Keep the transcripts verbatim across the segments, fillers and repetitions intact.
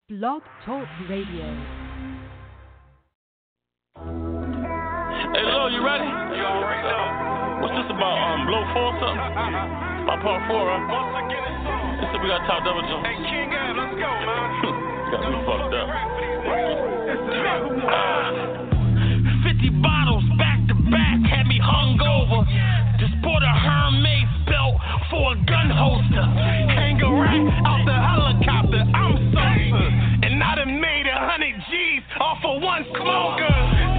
Blog Talk Radio. Hey, Lil, you ready? You already know. What's this about? Um, blow four or something? About part four, right? Once again, it's on. This is we got top double jump. Hey, King Ab, let's go, man. Got me fucked up. uh, Fifty bottles back to back had me hungover. Just bought a Hermes belt for a gun holster. Hang a rack out the helicopter. I'm sober, and I done made a hundred G's off of one smoker.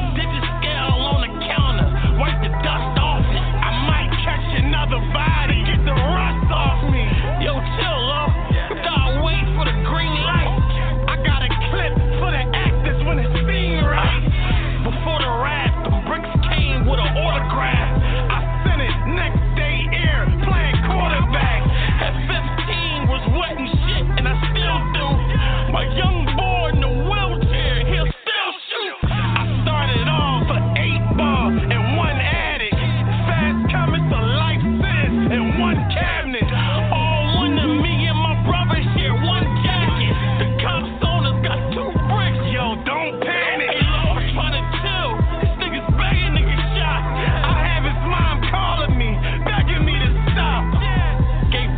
Wipe the dust off it. I might catch another vibe and get the rust off me. Yo, chill, love. You gotta wait for the green light. I got a clip for the actors when it's seen right. Before the rap, the bricks came with an autograph. I sent it next day air, playing quarterback. At fifteen was wet and shit, and I still do. My young boy in the wheelchair, he'll still shoot. I started off for eight ball and one attic, fast coming to life sentence in one cabinet. All one to me and my brother share one jacket. The cops on us got two bricks, yo, don't panic. Hey, Lord, I'm trying to chill. This nigga's begging to get shot. I have his mom calling me, begging me to stop. Gave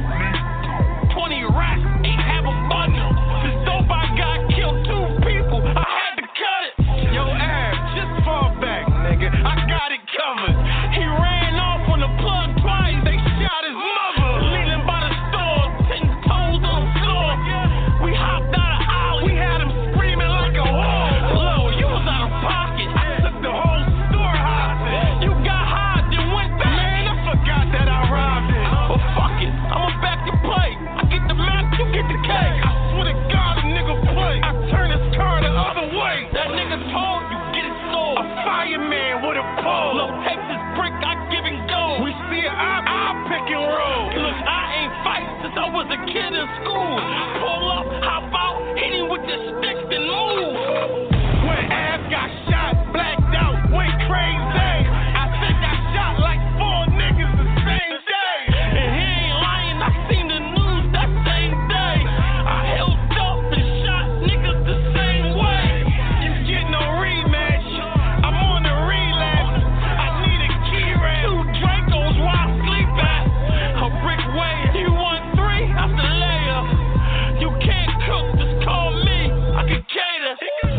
twenty racks, ain't have a bundle. This dope I got killed two people. I had to cut it. Yo, Ab, just fall back, nigga. I got it covered. He ran off on the plug twice. They shot his mother. Leaning by the store, ten toes on the floor. We hopped out of alley. We had him screaming like a whore. Low, you was out of pocket. I took the whole store hostage. You got high, then went back. Man, I forgot that I robbed it. Well, fuck it. I'ma back the play. I get the map, you get the cake. I swear to God, a nigga play. I turn his car the other way. That nigga told you, get it sold. A fireman with a pole. Low Texas brick, I give and go. We see it, I, I pick and roll. Look, I ain't fight since I was a kid in school. Pull up, hop out, hit him with the sticks and move. When Ab got shot, blacked out, went crazy. I think I shot like four niggas the same day. And he ain't lying, I seen the news that same day. I held up and shot niggas the same way. You get no rematch. I'm on the relapse. I need a key rat. Two Dracos where I sleep at. A brick way. You want three? That's the layup. You can't cook, just call me. I can cater.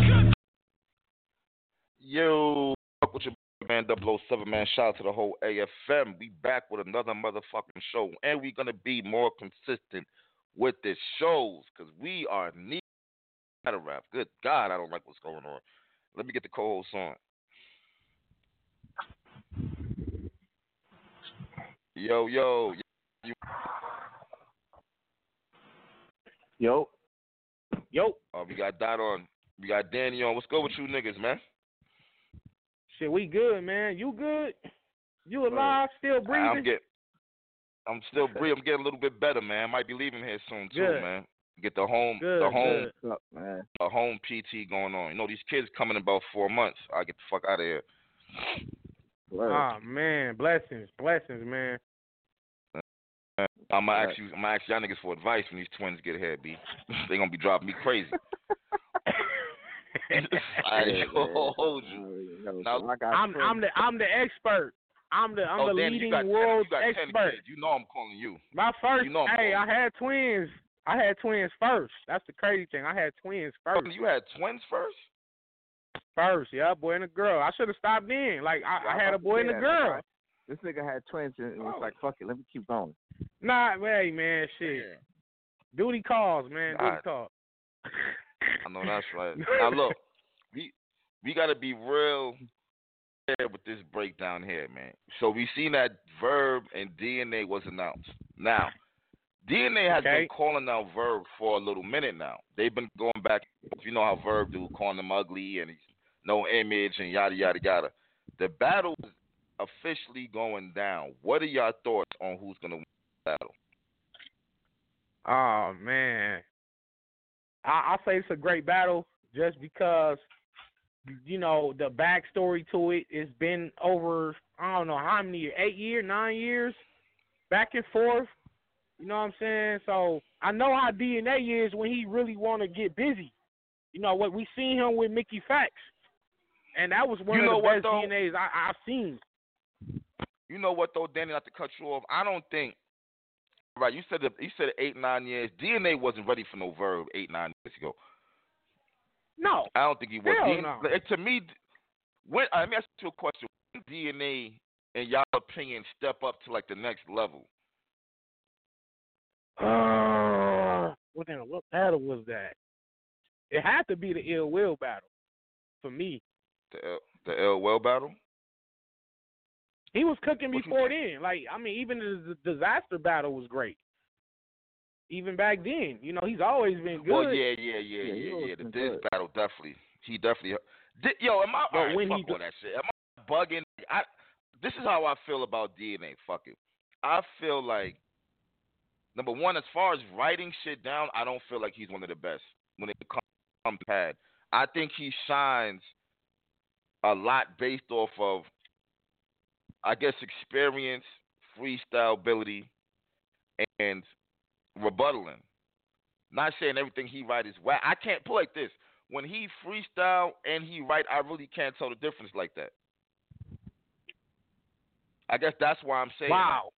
Yo, fuck with your man double oh seven, man. Shout out to the whole A F M. We back with another motherfucking show. And we're going to be more consistent with this shows because we are need to rap. Good God, I don't like what's going on. Let me get the co-host on. Yo, yo. You, Yo. Yo. uh, we got Dot on. We got Danny on. What's good with you niggas, man? Shit, we good, man. You good? You alive? Still breathing? I'm get, I'm still breathing. I'm getting a little bit better, man. Might be leaving here soon too, Good. man. Get the home, Good, the home, good. What's up, man? the home P T going on. You know these kids coming in about four months. I get the fuck out of here. Ah, man. Blessings. Blessings, man. I'm gonna ask you. I'm gonna ask y'all niggas for advice when these twins get here, B. They gonna be dropping me crazy. I ain't gonna hold you. Now, I'm I'm the I'm the expert. I'm the I'm oh, the Danny, leading you got world ten, you got expert. ten kids. You know I'm calling you. My first, You know I'm hey, I calling had twins. I had twins first. That's the crazy thing. I had twins first. Oh, you had twins first? First, yeah, boy and a girl. I should have stopped then. Like I, Yeah, I had a boy and a yeah, girl. like, this nigga had twins and it was Oh. like, fuck it, let me keep going. Nah, hey man, shit. Yeah. Duty calls, man. Duty Alright. calls. I know that's right. Now look, we we gotta be real fair with this breakdown here, man. So we seen that Verb and D N A was announced. Now, D N A has Okay. been calling out Verb for a little minute now. They've been going back. You know how Verb do, calling them ugly and he's no image and yada yada yada. The battle is officially going down. What are your thoughts on who's gonna win the battle? Oh man, I, I say it's a great battle just because you know the backstory to it. It's been over I don't know how many years, eight years, nine years, back and forth. You know what I'm saying? So I know how D N A is when he really want to get busy. You know what? We seen him with Mickey Fax, and that was one You of know the what, best though? D N As I, I've seen. You know what though, Danny? Not to cut you off. I don't think. Right, you said the, you said eight nine years. D N A wasn't ready for no Verb eight nine years ago. No, I don't think he was. hell D N A, no. like, to me, when let me ask you a question. When did D N A, in y'all opinion, step up to like the next level? Uh, what the what battle was that? It had to be the Ill Will battle for me. The L, the L Well battle. He was cooking What you before then. Like, I mean, even the the disaster battle was great. Even back then, you know, he's always been good. Well, yeah, yeah, yeah, Yeah, he yeah, always yeah. The been Diz good. battle definitely. He definitely. Did, yo, am I? But All right, when fuck he all do- that shit. Am I bugging? I. This is how I feel about D N A. Fuck it. I feel like number one, as far as writing shit down, I don't feel like he's one of the best when it comes to pad. I think he shines a lot based off of, I guess, experience, freestyle ability, and rebuttaling. Not saying everything he write is whack. I can't put it like this. When he freestyle and he write, I really can't tell the difference like that. I guess that's why I'm saying Wow.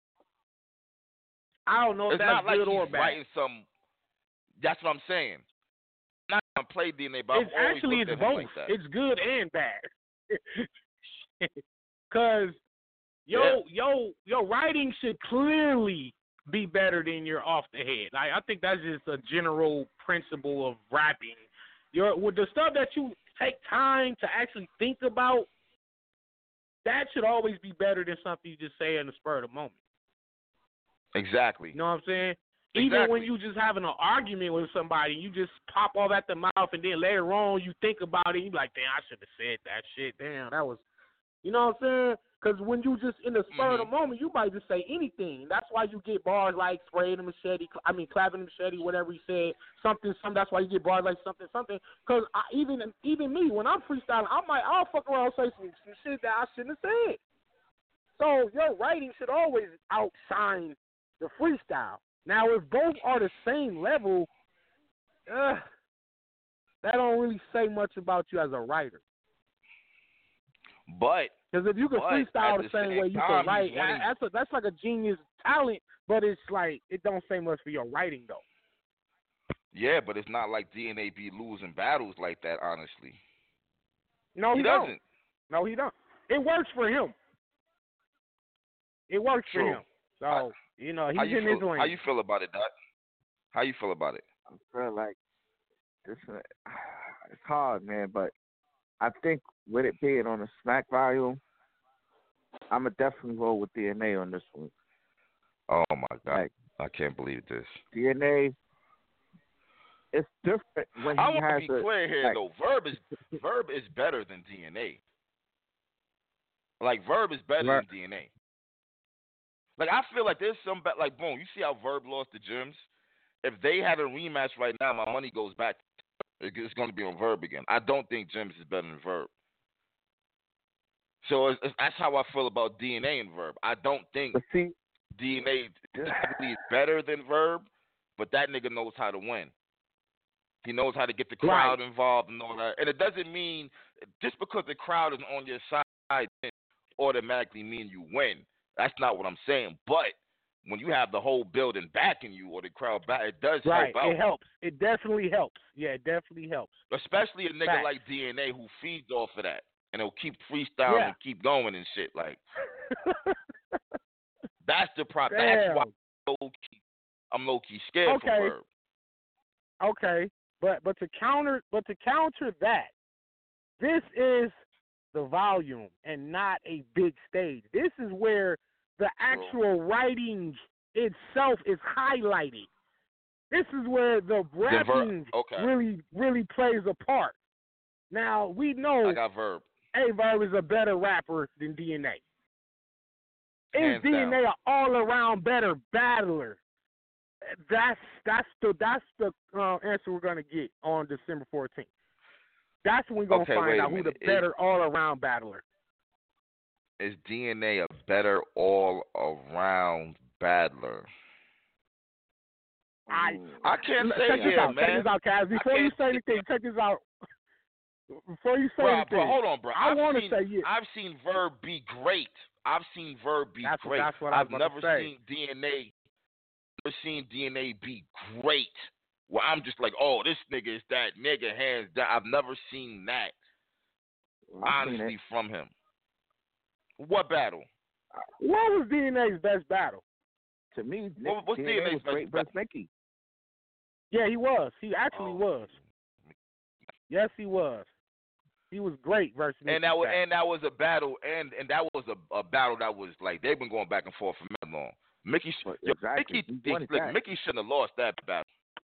I don't know that. if It's that's not like good or he's bad. writing some. That's what I'm saying. I'm not gonna play D N A, but It's I've always actually looked it's at him both. like that. It's good and bad. Cause yo Yeah. yo your writing should clearly be better than your off the head. Like, I think that's just a general principle of rapping. Your with the stuff that you take time to actually think about, that should always be better than something you just say in the spur of the moment. Exactly. You know what I'm saying? Even Exactly. when you just having an argument with somebody, you just pop off at the mouth, and then later on you think about it, you be like, damn, I should have said that shit. Damn, that was, you know what I'm saying? Because when you just in the spur of the Mhm. moment, you might just say anything. That's why you get bars like spraying the machete, I mean, clapping the machete, whatever he said, something, something. That's why you get bars like something, something. Because even even me, when I'm freestyling, I might, I'll fuck around and say some, some shit that I shouldn't have said. So your writing should always outshine the freestyle. Now, if both are the same level, uh, that don't really say much about you as a writer. But Because if you can But freestyle at the the same same way you time, can write, he's winning. that's a, that's like a genius talent. But it's like it don't say much for your writing though. yeah, but it's not like D N A be losing battles like that. Honestly, No, he, he don't. doesn't. No, he don't. It works for him. It works True. for him. So I- you know he's How you in feel? his lane. How you feel about it, Doc? How you feel about it? I feel like this. uh, It's hard, man, but I think with it being on the Smack volume, I'ma definitely roll with D N A on this one. Oh my God, Like, I can't believe this. D N A, it's different when I he want to has be a, clear here like, though. Verb is Verb is better than D N A. Like Verb is better Right. than D N A. Like I feel like there's some ba- like boom. You see how Verb lost to Gems? If they had a rematch right now, my money goes back. It's going to be on Verb again. I don't think Gems is better than Verb. So it's, it's, that's how I feel about D N A and Verb. I don't think but see, D N A technically is better than Verb, but that nigga knows how to win. He knows how to get the crowd involved and all that. And it doesn't mean just because the crowd is on your side doesn't automatically mean you win. That's not what I'm saying. But when you have the whole building backing you or the crowd back, it does right. help out. It helps. It definitely helps. Yeah, it definitely helps. Especially a nigga Facts. like D N A who feeds off of that. And he'll keep freestyling Yeah. and keep going and shit. Like, that's the pro- Damn. That's why I'm low-key, I'm low-key scared Okay. for Verb. Okay, but but to counter but to counter that, this is the volume and not a big stage. This is where the actual writing itself is highlighted. This is where the Ver- rapping okay. really really plays a part. Now we know I got Verb. A-Verb is a better rapper than D N A. Is Hands D N A down. an all-around better battler? That's that's the that's the uh, answer we're gonna get on December fourteenth. That's when we're gonna Okay, find wait a out who the minute. Is- better all-around battler. Is D N A a better all-around battler? I I can't say check this yeah, out. man. Check this out, Kaz. Before you say anything, check this out. Before you say bro, anything, bro, hold on, bro. I want to say yeah. I've seen Verb be great. I've seen Verb be that's great. What, that's what I was I've about never to say. seen D N A. Never seen D N A be great. Where I'm just like, oh, this nigga is that nigga, hands down. I've never seen that. Well, I've honestly, seen from him. What battle? What was D N A's best battle? To me, Nick, What, what's D N A D N A's was best great battle? versus Mickey. Yeah, he was. He actually Oh. was. Yes, he was. He was great versus Mickey And that was, Jack. and that was a battle, and, and that was a, a battle that was like they've been going back and forth for mad long. Mickey, But yo, exactly. Mickey, He wanted look, that. Mickey shouldn't have lost that battle.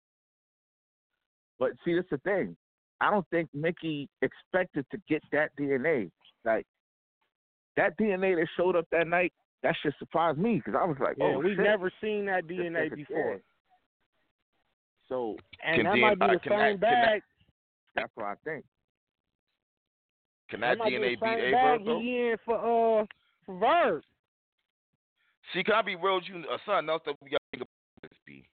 But see, that's the thing. I don't think Mickey expected to get that D N A. Like, that D N A that showed up that night, that shit surprised me because I was like, yeah, oh, we've shit. never seen that D N A This nigga before. dead. So And Can that D- might be uh, the can same that- can bag. that's what I think. Can that, might D N be A the beat same A bag Verb though? he in for uh for Verb. See, can I be real with you? Uh, something else that we got to think about this, B.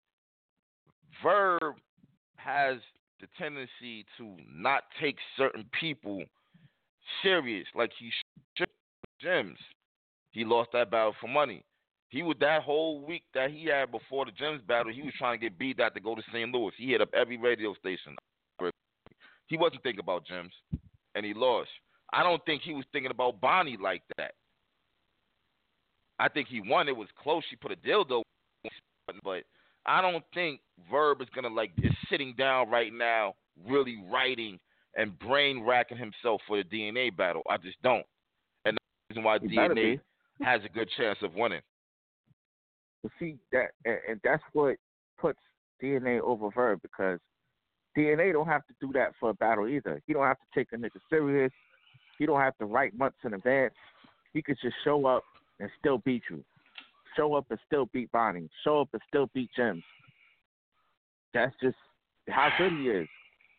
Verb has the tendency to not take certain people serious like he should. Gems. He lost that battle for money. He was that whole week that he had before the Gems battle, he was trying to get beat out to go to Saint Louis. He hit up every radio station. He wasn't thinking about Gems, and he lost. I don't think he was thinking about Bonnie like that. I think he won. It was close. She put a dildo, but I don't think Verb is gonna like is sitting down right now, really writing and brain racking himself for the D N A battle. I just don't, and that's the reason why He D better N A be. has a good chance of winning. But see that, and, and that's what puts D N A over Verb because D N A don't have to do that for a battle either. He don't have to take a nigga serious. He don't have to write months in advance. He could just show up and still beat you. Show up and still beat Bonnie. Show up and still beat Gems. That's just how good he is.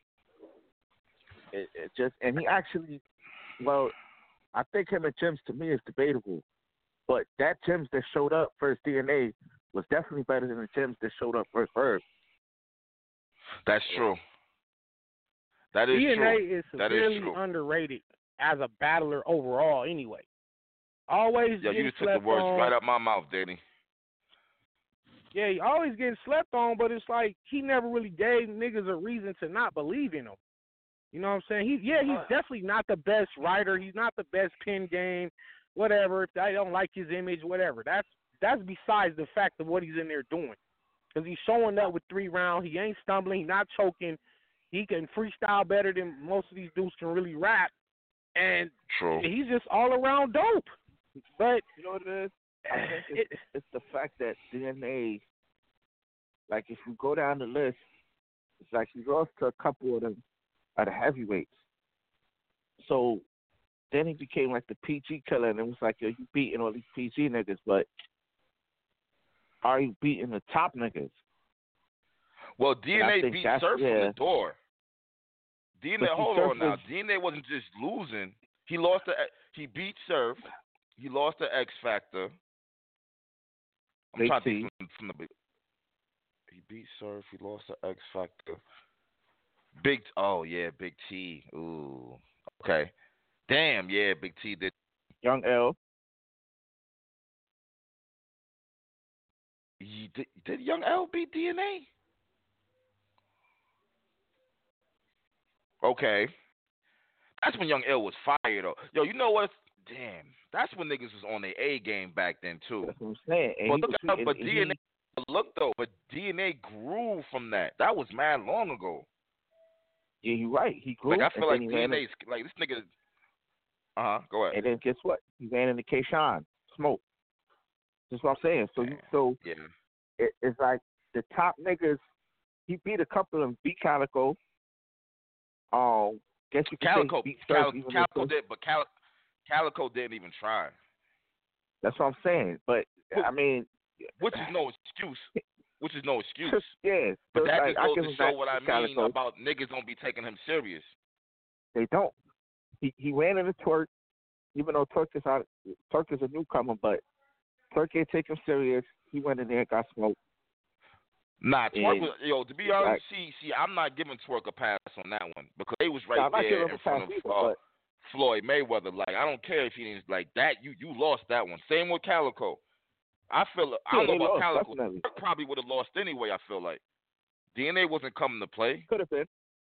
It, it just and he actually, well, I think him and Gems to me is debatable. But that Gems that showed up first D N A was definitely better than the Gems that showed up first Verb. That's true. That is D N A true. is That is severely true. underrated as a battler overall. Anyway, always Yeah, getting you just took slept the words on. right out my mouth, Danny. Yeah, he always getting slept on, but it's like he never really gave niggas a reason to not believe in him. You know what I'm saying? He, yeah, he's definitely not the best writer. He's not the best pen game, whatever. If I don't like his image, whatever. That's that's besides the fact of what he's in there doing. Because he's showing up with three rounds. He ain't stumbling. He's not choking. He can freestyle better than most of these dudes can really rap. And True. he's just all around dope. But You know what it is? I think it's, it, it's the fact that D N A, like if you go down the list, it's like he lost to a couple of them of the heavyweights. So then he became like the P G killer, and it was like, yo, you beating all these P G niggas, but are you beating the top niggas? Well, D N And I A think beat that's- Surf from yeah. the door. D N A, But see, hold Surf on now. was- D N A wasn't just losing. He lost the. He beat Surf. He lost the X Factor. I'm Big trying to T. think from, from the. big- He beat Surf. He lost the X Factor. Big. Oh yeah, Big T. Ooh. Okay. Damn. Yeah, Big T did. Young L. He, did, did Young L beat D N A? Okay. That's when Young L was fired, though. Yo, you know what? Damn. That's when niggas was on their A game back then, too. That's what I'm saying. And But he look was at beating- but and D N A, he- look, though, but D N A grew from that. That was mad long ago. Yeah, you're right. He grew. Like, I feel like and D then N he ran A's, like, this nigga. Uh huh. Go in- ahead. And then guess what? He ran into K-Shine. Smoke. That's what I'm saying. So, you, so Yeah. it, it's like the top niggas. He beat a couple of them. Beat Calico. Um, guess you could Calico, say beat Surf Cal, even Calico though- did, but Cal, Calico didn't even try, That's what I'm saying. But I mean, which is no excuse. Which is no excuse. yeah. But so that like, just I goes give to him show back what I to mean Calico. about niggas don't be taking him serious. They don't. He he ran into Twerk, even though Twerk is out. Twerk is a newcomer, but Twerk ain't take him serious. He went in there and got smoked. Nah, Twerk And was, yo, to be like, honest, see, see, I'm not giving Twerk a pass on that one because they was right nah, I'm not there giving him in a front pass of either, uh, but Floyd Mayweather. Like, I don't care if he didn't like that. You you lost that one. Same with Calico. I feel I yeah, don't know they about lost, Calico. definitely. Twerk probably would have lost anyway. I feel like D N A wasn't coming to play. Could have been.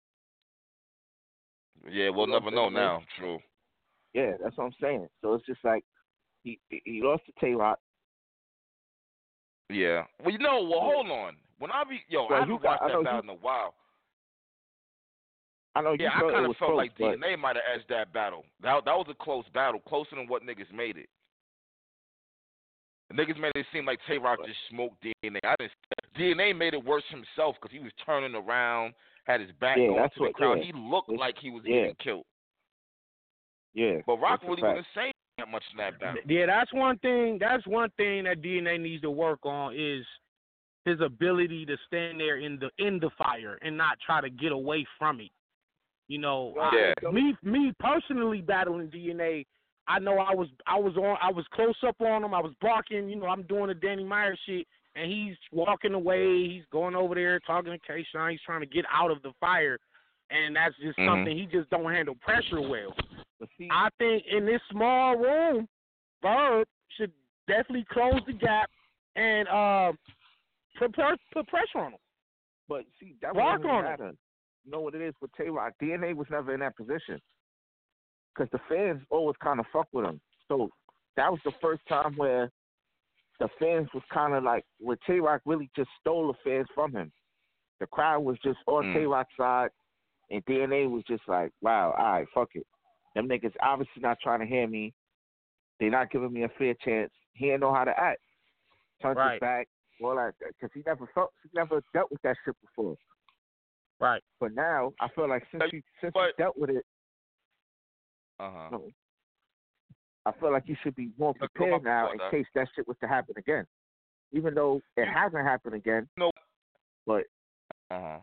Yeah, we'll He lost never know anyway. now. True. Yeah, that's what I'm saying. So it's just like he he lost to Tay Rock. Yeah. Well, you know, well, hold on. When I be yo, Well, I haven't you got- watched I that know battle you- in a while. I know you Yeah, I felt kind it of was felt close, like but D N A might have edged that battle. That that was a close battle, closer than what niggas made it. The niggas made it seem like Tay Rock just smoked D N A. I didn't. D N A made it worse himself because he was turning around, had his back Yeah, going that's to the what- crowd. yeah. He looked It's- like he was yeah. getting killed. yeah. But Rock that's a really fact. wasn't saying that much in that battle. Yeah, that's one thing. That's one thing that D N A needs to work on is his ability to stand there in the in the fire and not try to get away from it. You know, Yeah. I, me me personally battling D N A, I know I was I was on I was close up on him. I was barking. You know, I'm doing the Danny Meyer shit, and he's walking away. He's going over there talking to K-Shine. He's trying to get out of the fire, and that's just Mhm. something he just don't handle pressure well. But see, I think in this small room, Verb should definitely close the gap and uh, put, put pressure on him. but see, that Rock wasn't on matter. You know what it is with Tay Rock? D N A was never in that position because the fans always kind of fuck with him. So that was the first time where the fans was kind of like, where Tay Rock really just stole the fans from him. The crowd was just on Mm. Tay Rock's side, and D N A was just like, wow, all right, fuck it. Them niggas obviously not trying to hear me. They not giving me a fair chance. He didn't know how to act. Turned Right. his back, all that, because he never felt, he never dealt with that shit before. Right. But now I feel like since he since But- he dealt with it, Uh huh. no, I feel like he should be more Let's go prepared up now before in that. case that shit was to happen again. Even though it hasn't happened again, No. but Uh huh.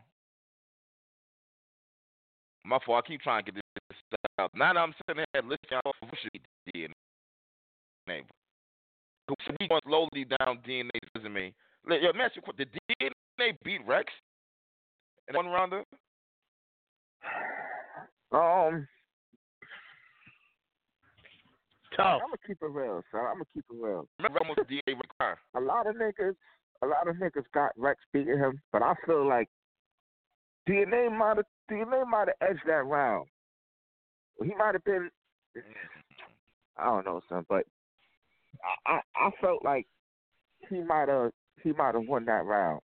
My fault. I keep trying to get this out. Now that I'm sitting here listening, I should be D N A. We going slowly down D N A's resume. Let- Yo, man, did D N A beat Rex in one rounder? um, Tough. I'm gonna keep it real, son. I'm gonna keep it real. Remember almost D N A Rex. A lot of niggas, a lot of niggas got Rex beating him, but I feel like D N A might have D N A might have edged that round. He might have been, I don't know, son, but I I, I felt like he might have he might have won that round.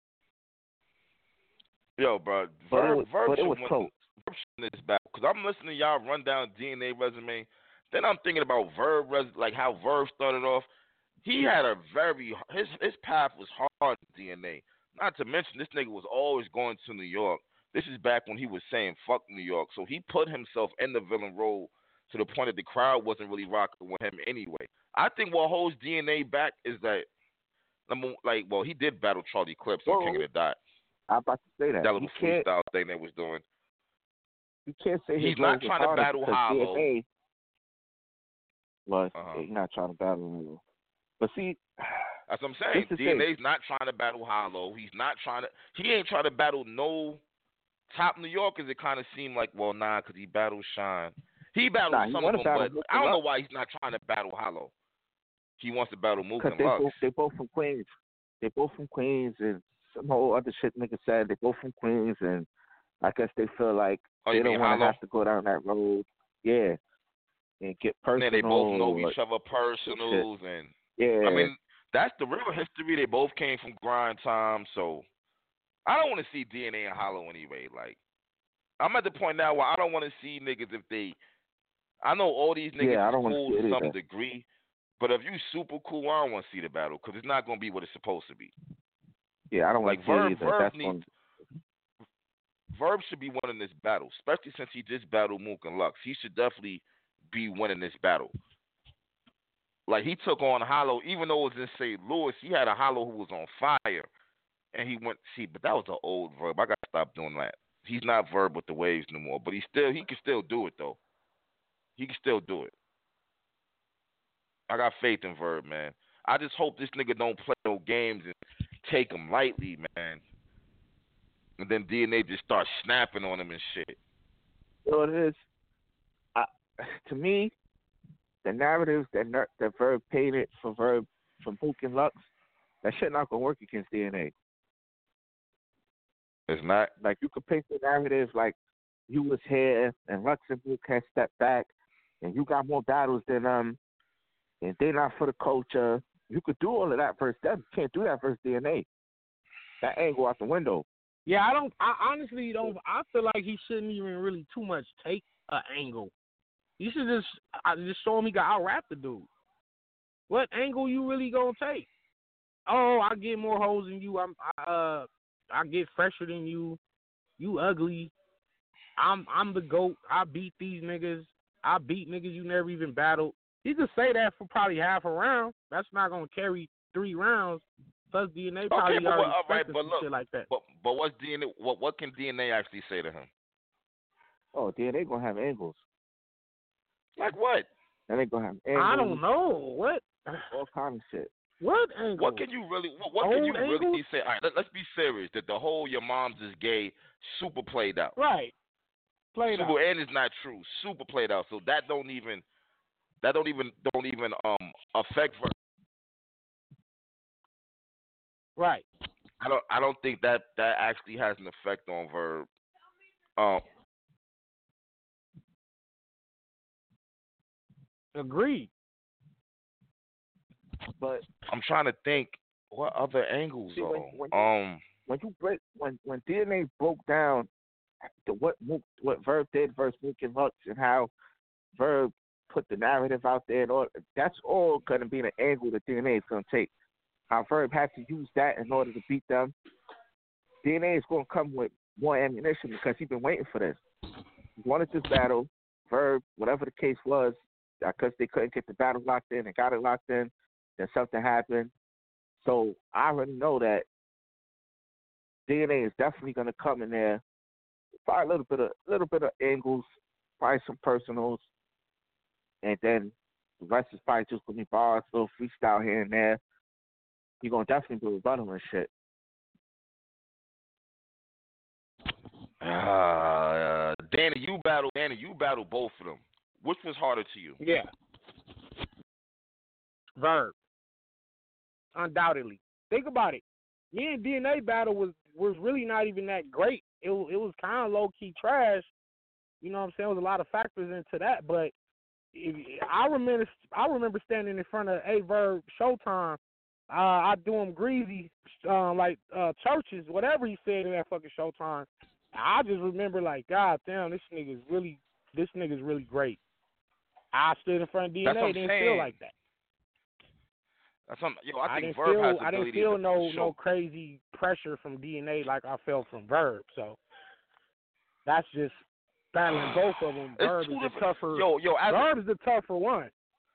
Yo, bro, But Verb, it was, Verb but it should was win- close. Verb should win this battle because I'm listening to y'all run down D N A resume. Then I'm thinking about Verb, res- like how Verb started off. He had a very his his path was hard in D N A. Not to mention this nigga was always going to New York. This is back when he was saying fuck New York. So he put himself in the villain role to the point that the crowd wasn't really rocking with him anyway. I think what holds D N A back is that number like well he did battle Charlie Clips on Well, King of the Dot. I'm about to say that. That You little can't freestyle thing they was doing. you can't say his He's not role was trying to harder battle because Hollow. D N A was Uh-huh. he's not trying to battle him. But see, That's what I'm saying. This is D N A's not trying to battle Hollow. He's not trying to. He ain't trying to battle no top New Yorkers. It kind of seemed like, well, nah, because he battled Shine. He battled Nah, he some of wanna them, battle but Mook I don't and know Lux. why he's not trying to battle Hollow. He wants to battle Mook because and they Lux. both they both from Queens. They both from Queens, and some whole other shit nigga said they both from Queens, and I guess they feel like Oh, they you don't mean want to Hollow? have to go down that road. Yeah, and get personal. And they both know or- each other personals, and Yeah, I mean that's the real history. They both came from grind time, so I don't want to see D N A and Hollow anyway. Like I'm at the point now where I don't want to see niggas if they. I know all these niggas Yeah, I is don't wanna cool see it to some either. degree, but if you super cool, I don't want to see the battle because it's not going to be what it's supposed to be. yeah, I don't want Like to see it Verb, either. Verb That's needs. one. Verb should be winning this battle, especially since he just battled Mook and Lux. He should definitely be winning this battle. Like he took on Hollow, even though it was in Saint Louis, he had a Hollow who was on fire, and he went see. But that was an old Verb. I gotta stop doing that. He's not Verb with the waves no more, but he still he can still do it though. He can still do it. I got faith in Verb, man. I just hope this nigga don't play no games and take him lightly, man. And then D N A just starts snapping on him and shit. You know what it is? I, to me, the narratives that Ner- that Verb painted for Verb from Mook and Lux, that shit not gonna work against D N A. It's not. Like you could paint the narrative like you was here and Lux and Mook had stepped back, and you got more battles than um, and they not for the culture. You could do all of that versus them. You can't do that versus D N A. That angle out the window. Yeah, I don't. I honestly don't. I feel like he shouldn't even really too much take an angle. You should just, I just show him he got out rap the dude. What angle you really gonna take? Oh, I get more hoes than you. I'm, I, uh, I get fresher than you. You ugly. I'm, I'm the GOAT. I beat these niggas. I beat niggas you never even battled. He could say that for probably half a round. That's not gonna carry three rounds. Plus D N A probably okay, but already what, all right, expecting but some look, shit like that. But but what's D N A? What what can D N A actually say to him? Oh, D N A gonna have angles. Like what? And they gonna have angles. I don't know what. All kind of shit. What angle? What can you really? What, what can you Old really angles? say? All right, let, let's be serious. That the whole your mom's is gay, super played out. Right. Played super, out. and it's not true. Super played out. So that don't even, that don't even, don't even um affect. Ver- Right. I don't, I don't think that that actually has an effect on Verb. Um. Agreed. But I'm trying to think what other angles See, are. when- when you- um. when you break when when D N A broke down the what Mook, what Verb did versus Mook and Lux and how Verb put the narrative out there and all, that's all gonna be the angle that D N A is gonna take. How Verb had to use that in order to beat them. D N A is gonna come with more ammunition because he's been waiting for this. He wanted this battle. Verb, whatever the case was, because they couldn't get the battle locked in and got it locked in, then something happened. So I already know that D N A is definitely going to come in there, probably a little bit of little bit of angles, probably some personals, and then the rest is probably just going to be bars, little freestyle here and there. You're going to definitely do a rebuttal and shit. Uh, Danny, you battle. Danny, you battle both of them. Which was harder to you? Yeah. Verb. Undoubtedly. Think about it. Me and D N A battle was was really not even that great. It was, it was kind of low key trash. You know what I'm saying? There was a lot of factors into that, but if, I remember I remember standing in front of A Verb Showtime. Uh, I do him greasy, uh, like uh, churches, whatever he said in that fucking Showtime. I just remember like, God damn, this nigga's really this nigga's really great. I stood in front of D N A, That's what I'm didn't saying. feel like that. That's something. Yo, I I think didn't Verb feel has the I didn't ability feel to no show. no crazy pressure from D N A like I felt from Verb. So that's just battling both of them. It's Verb two is the different- tougher. Yo, yo, as Verb a, is the tougher one.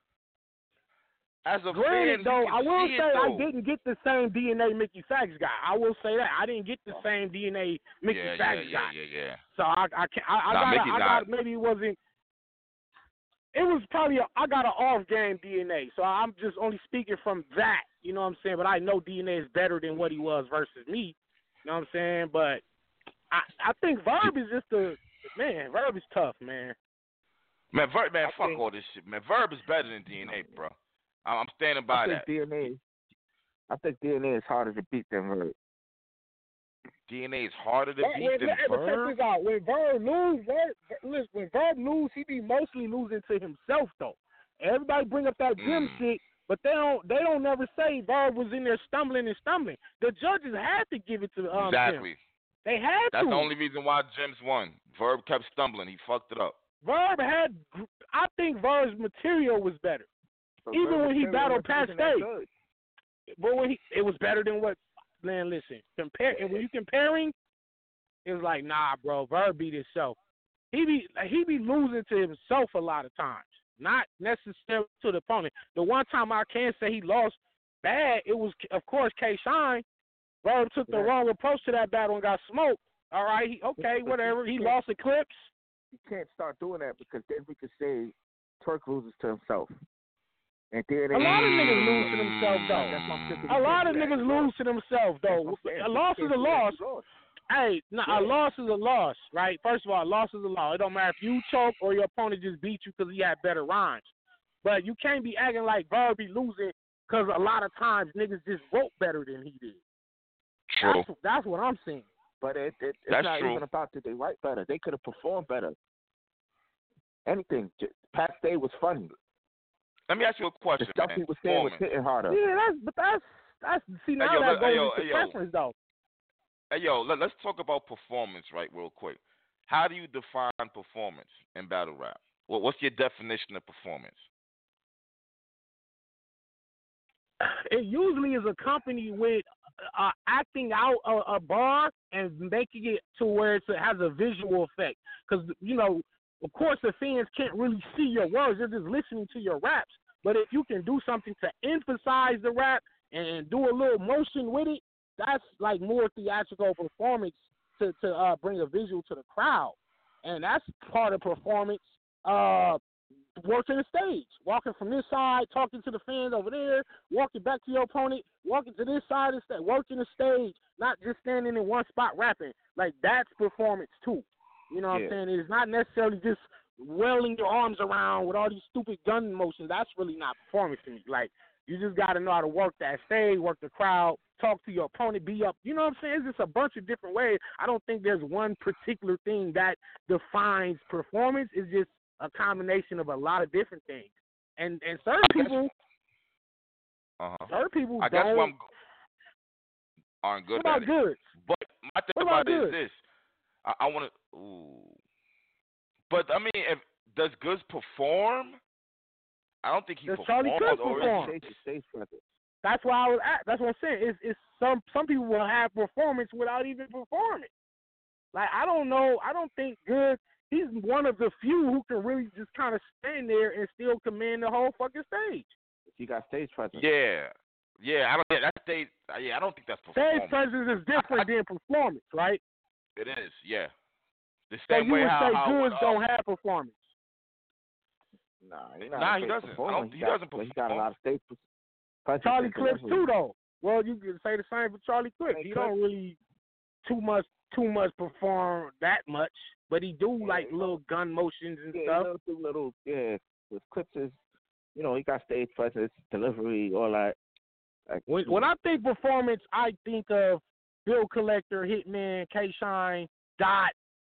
as a Granted, fan, though, you can I will see say it, I though. didn't get the same D N A Mickey Sacks guy. I will say that I didn't get the same D N A Mickey yeah, Sacks yeah, guy. yeah, yeah, yeah. So I I can't, I, I Nah, got Mickey I not. got maybe it wasn't. It was probably a, I got an off game D N A, so I'm just only speaking from that. You know what I'm saying? But I know D N A is better than what he was versus me. You know what I'm saying? But I I think Verb is just a man. Verb is tough, man. Man, Verb, man, I fuck think- all this shit, man. Verb is better than D N A, bro. I'm, I'm standing by I think that. D N A, I think D N A is harder to beat than Verb. D N A is harder to But beat when, than hey, but check Verb. this out. When Verb lose, Verb, listen, when Verb lose, he be mostly losing to himself though. Everybody bring up that gym Mm. shit, but they don't they don't never say Verb was in there stumbling and stumbling. The judges had to give it to um Exactly. Jim. They had That's to. the only reason why Jim's won. Verb kept stumbling. He fucked it up. Verb had. I think Verb's material was better, But even Verb when he material battled wasn't Pat that Stay. good. but when he it was better than what. Man, listen, compare and when you comparing, it was like, nah, bro, Verb beat himself. He be he be losing to himself a lot of times, not necessarily to the opponent. The one time I can say he lost bad, it was of course K Shine. Verb took the Yeah. wrong approach to that battle and got smoked. All right, he, okay, But whatever. you He can't- lost Eclipse. You can't start doing that because then we could say Twerk loses to himself. And then A lot of niggas lose to themselves though. That's my sister. A lot of niggas lose to themselves though. A loss is a loss. Hey, no, a loss is a loss, right? First of all, a loss is a loss. It don't matter if you choke or your opponent just beat you because he had better rhymes. But you can't be acting like Verb be losing because a lot of times niggas just wrote better than he did. True. That's, that's what I'm saying. But it, it, it's That's not true. even about that they write better. They could have performed better. Anything. Pat Stay was funny. Let me ask you a The question, stuff man. he was saying was Performance. hitting harder. Yeah, that's but that's that's see now yo, that let- goes hey, yo, into hey, yo. preference though. Hey, yo, let, let's talk about performance, right, real quick. How do you define performance in battle rap? Well, what's your definition of performance? It usually is accompanied with uh, acting out a, a bar and making it to where it's, it has a visual effect. Because, you know, of course the fans can't really see your words. They're just listening to your raps. But if you can do something to emphasize the rap and do a little motion with it, that's like more theatrical performance to, to uh, bring a visual to the crowd. And that's part of performance. Uh, working the stage, walking from this side, talking to the fans over there, walking back to your opponent, walking to this side of the stage, working the stage, not just standing in one spot rapping. Like, that's performance too. You know what Yeah. I'm saying? It's not necessarily just wailing your arms around with all these stupid gun motions. That's really not performance to me. Like, you just got to know how to work that stage, work the crowd, talk to your opponent, be up. You know what I'm saying? It's just a bunch of different ways. I don't think there's one particular thing that defines performance. It's just a combination of a lot of different things. And and certain people, Uh-huh. certain people I guess don't. what I'm aren't good what about at it. good? But my thing What about about it is good? this. I, I want to. Ooh. But I mean, if does Goods perform? I don't think he Does performs. Charlie Clips or is perform? he- Stage, stage presence. That's why I was at. That's what I'm saying. It's it's some some people will have performance without even performing. Like, I don't know. I don't think Good. He's one of the few who can really just kind of stand there and still command the whole fucking stage. He got stage presence. Yeah, yeah. I don't. Yeah, that's stage. Yeah, I don't think that's Stage performance. presence is different than performance, right? It is. Yeah. The So same you way would how, say how Goods uh, don't have performance. Nah, he, Nah, he a great doesn't. I performer. don't- he got, doesn't but He got a perform. lot of stage presence. Charlie and Clips delivery. too, though. Well, you can say the same for Charlie Clips. Hey, He Clips. don't really too much too much perform that much, but he do Yeah, like he little gun motions and Yeah, stuff. little, do little, yeah. His clips is, you know, he got stage presence, delivery, all that. Like, When when I think performance, I think of Bill Collector, Hitman, K Shine, Dot.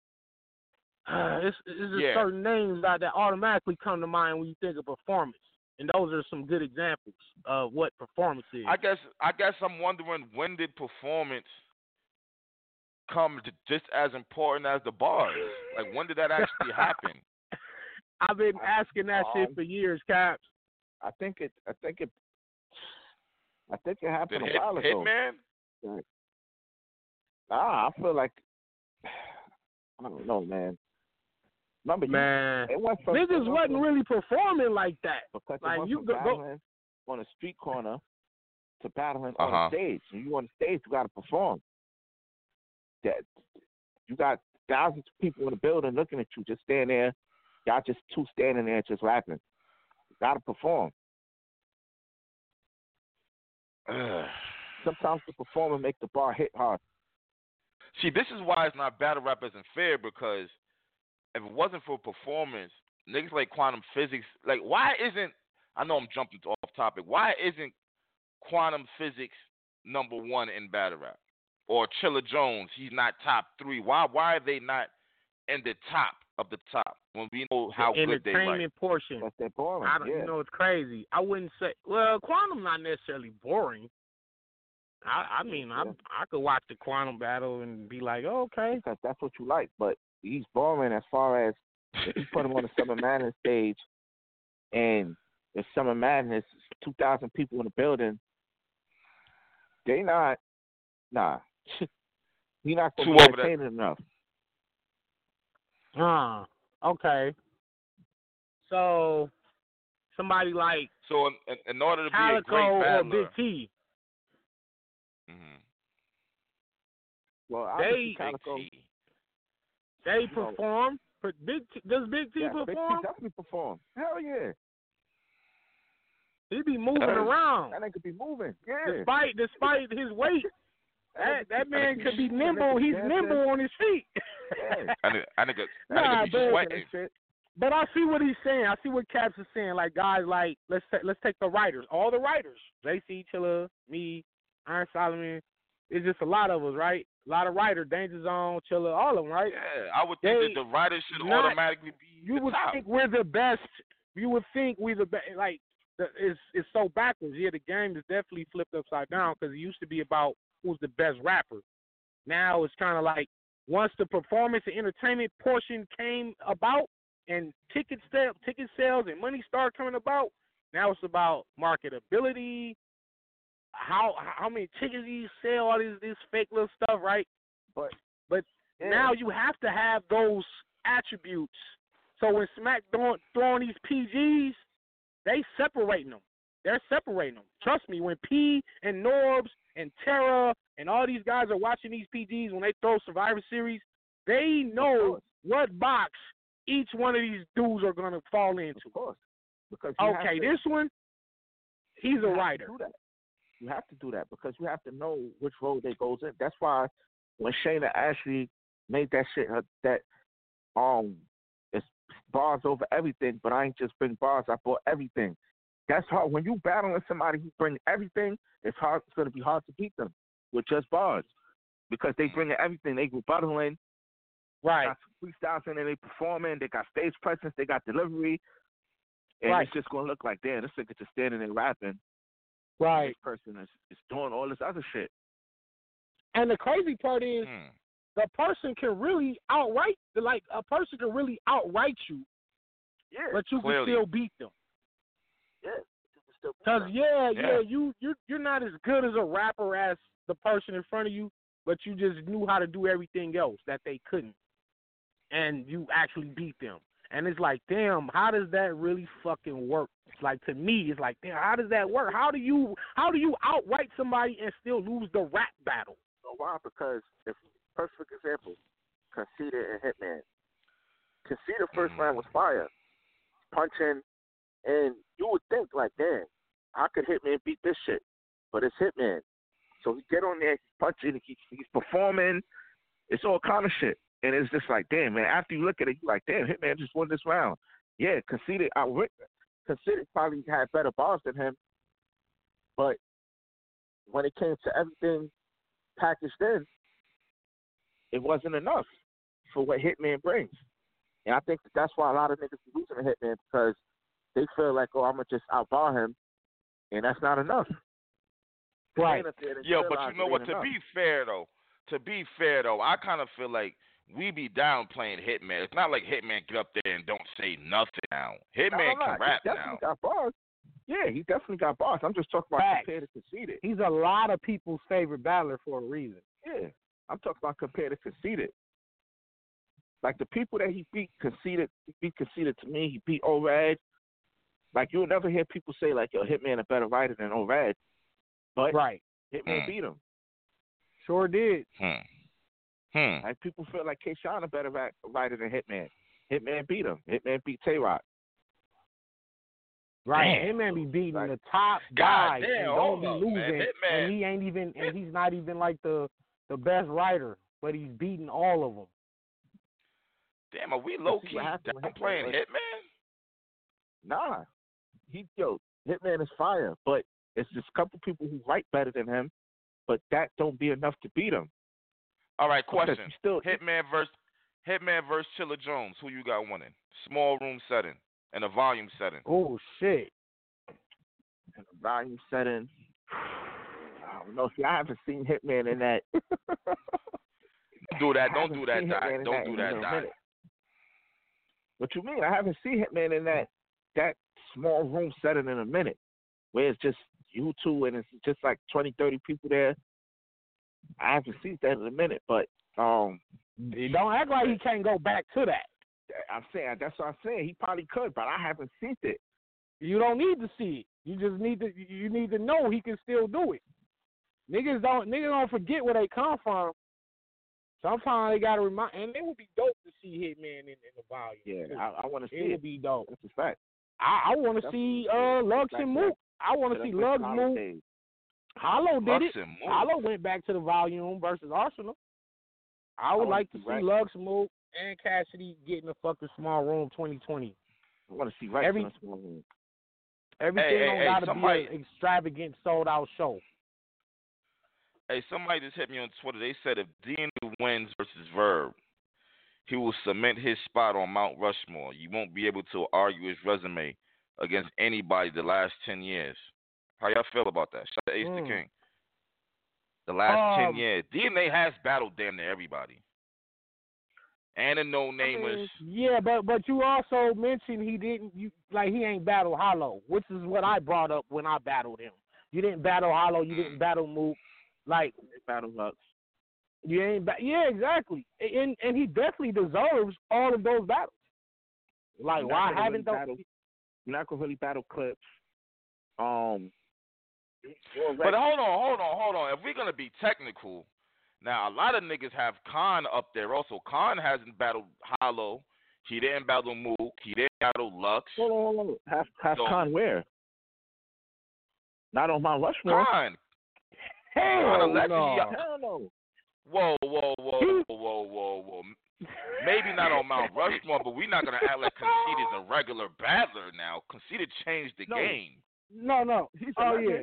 Uh, it's, it's just Yeah. certain names that, that automatically come to mind when you think of performance, and those are some good examples of what performance is. I guess. I guess I'm wondering when did performance come to just as important as the bars? Like, when did that actually happen? I've been asking that shit Um, for years, Caps. I think it, I think it, I think it happened Did a Hit, while ago. Hitman? Ah, I feel like, I don't know, man. Remember, you- Man, it went from niggas it went wasn't from- really performing like that. because it like, went you from go- go- battling on a street corner to battling Uh-huh. on the stage. And you on the stage, you got to perform. That you got thousands of people in the building looking at you, just standing there. Y'all just two standing there just rapping. You got to perform. Ugh. Sometimes the performer make the bar hit hard. See, this is why it's not battle rap isn't fair, because if it wasn't for performance, niggas like Quantum Physics, like, why isn't, I know I'm jumping off topic, why isn't Quantum Physics number one in battle rap? Or Chilla Jones, he's not top three. Why Why are they not in the top of the top when we know how the good they write? entertainment portion. Because they're boring. I don't, yeah. You know, it's crazy. I wouldn't say. Well, Quantum not necessarily boring. I, I mean, I Yeah. I could watch the Quantum battle and be like, oh, okay. Because that's what you like. But he's boring as far as if you put him on the Summer Madness stage, and if Summer Madness, two thousand people in the building, they not, nah. He not going Too to be over that- entertaining enough. Huh. Okay. So somebody like So in, in, in order to be a Calico great or battler, Big T, mhm, Well, They- obviously Big Calico, T. they No. perform. But Big T, does Big T yeah, Big T perform? definitely perform. Hell yeah. He be moving around. That nigga could be moving. Yeah. Despite despite his weight, that that man could be nimble. He's nimble on his feet. Yeah. I nigga, I nigga, I Nah, nigga be but, sweating. but I see what he's saying. I see what Caps is saying. Like guys, like let's ta- let's take the writers, all the writers, J C, Chilla, me, Iron Solomon. It's just a lot of us, right? A lot of writers, Danger Zone, Chilla, all of them, right? Yeah, I would think They that the writers should not- automatically be You the would top. think we're the best. You would think we're the best. Like the, it's it's so backwards. Yeah, the game is definitely flipped upside down because it used to be about who's the best rapper. Now it's kind of like once the performance and entertainment portion came about and ticket sale, ticket sales and money started coming about. Now it's about marketability. How how many tickets you sell, all this this fake little stuff, right? But but Yeah. now you have to have those attributes. So when Smack throwing, throwing these P Gs, they separating them. They're separating them. Trust me, when P and Norbs and Terra and all these guys are watching these P Gs, when they throw Survivor Series, they know what box each one of these dudes are going to fall into. Of course. Because you Okay, have to, this one, he's you a have writer. To do that. You have to do that because you have to know which road they goes in. That's why when Shayna Ashley made that shit, her, that um, it's bars over everything, but I ain't just bring bars. I brought everything. That's hard. When you battling somebody who bring everything, it's hard. It's gonna be hard to beat them with just bars because they bring everything. They rebuttaling, Right. got freestyles in and they performing. They got stage presence. They got delivery, and Right. it's just gonna look like, damn, this nigga just standing there rapping. Right. This person is, is doing all this other shit. And the crazy part is, Hmm. the person can really outright, like a person can really outright you, Yeah, but you Clearly. can still beat them. yeah. Still Cause yeah, yeah, Yeah. you you you're not as good as a rapper as the person in front of you, but you just knew how to do everything else that they couldn't, and you actually beat them. And it's like, damn, how does that really fucking work? It's like to me, it's like, damn, how does that work? How do you how do you outright somebody and still lose the rap battle? know why? Because if perfect example, Conceited and Hitman. Conceited first round was fire, punching, and you would think like, damn, how could Hitman beat this shit? But it's Hitman, so he get on there, he's punching, he's, he's performing, it's all kind of shit, and it's just like, damn, man. After you look at it, you like, damn, Hitman just won this round. Yeah, Conceited, I Conceited probably had better bars than him, but when it came to everything packaged in, it wasn't enough for what Hitman brings. And I think that that's why a lot of niggas be losing to Hitman because they feel like, oh, I'm going to just outbar him, and that's not enough. Right. Yo, but you know what? To be fair, though, to be fair, though, I kind of feel like we be downplaying Hitman. It's not like Hitman get up there and don't say nothing now. Hitman no, no, can rap he definitely now. got bars. Yeah, he definitely got bars. I'm just talking about Facts. compared to Conceited. He's a lot of people's favorite battler for a reason. Yeah, I'm talking about compared to Conceited. Like the people that he beat, Conceited, he beat Conceited to me. He beat O-Rad. Like you'll never hear people say like, yo, Hitman a better writer than O-Rad. But Right. Hitman Hmm. beat him. Sure did. Hmm. Hmm. Like people feel like K-Shine a better ra- writer than Hitman. Hitman beat him. Hitman beat Tay-Rock. Right. Damn. Hitman be beating Like, the top God guys damn, and don't hold be up, losing. man. Hitman- And he ain't even and he's not even like the the best writer, but he's beating all of them. Damn, are we low see key what happened with downplaying Hitman, Hitman? Nah. He yo, Hitman is fire, but it's just a couple people who write better than him, but that don't be enough to beat him. All right, Because question. he still Hitman versus Hitman versus Chilla Jones. Who you got winning? Small room setting and a volume setting. Oh shit. in the volume setting. I don't know. See, I haven't seen Hitman in that. Don't do that. I Don't haven't do that, seen Dot. Hitman in Don't do in that, a Dot. minute. What you mean? I haven't seen Hitman in that that small room setting in a minute, where it's just you two and it's just like twenty, thirty people there. I haven't seen that in a minute, but um, Don't act like he can't go back to that. I'm saying that's what I'm saying. He probably could, but I haven't seen it. You don't need to see it. You just need to you need to know he can still do it. Niggas don't niggas don't forget where they come from. Sometimes they gotta remind, and it would be dope to see Hitman in, in the volume. Yeah, too. I, I want to see it it. would be dope. That's a fact. I, I want to That's- see uh Lux and like Mook I want to see Lugz move. Days. Hollow did it. Move. Hollow went back to the volume versus Arsenal. I would I like to see see Rex. Lugz move and Cassidy get in the fucking small room twenty twenty. I want to see Rex Every- in a small room. Everything Hey, hey, don't hey, gotta somebody- be an extravagant, sold out show. Hey, somebody just hit me on Twitter. They said if D N A wins versus Verb, he will cement his spot on Mount Rushmore. You won't be able to argue his resume against anybody the last ten years. How y'all feel about that? Shout out to Ace the Mm. King. The last Um, ten years, D N A has battled damn near everybody. And the no-namers. Yeah, but but you also mentioned he didn't you like he ain't battle Hollow, which is what I brought up when I battled him. You didn't battle Hollow, you didn't battle Mook. Like Battle Lux. you ain't ba- yeah, exactly. And and he definitely deserves all of those battles. Like You're why not gonna haven't really those battle- You're not gonna really battle Clips. Um. But hold on, hold on, hold on. If we're gonna be technical, now a lot of niggas have Khan up there. Also, Khan hasn't battled Hollow. He didn't battle Mook. He didn't battle Lux. Hold on, hold on. Have have So- Khan where? Not on Mount Rushmore. Khan. hell Khan no. allegedly- Hell no. Whoa, whoa, whoa, whoa, whoa, whoa, whoa. Maybe not on Mount Rushmore, but we're not gonna act like Conceit is a regular battler now. Conceit changed the No. game. No, no. He's a Oh legend. yeah.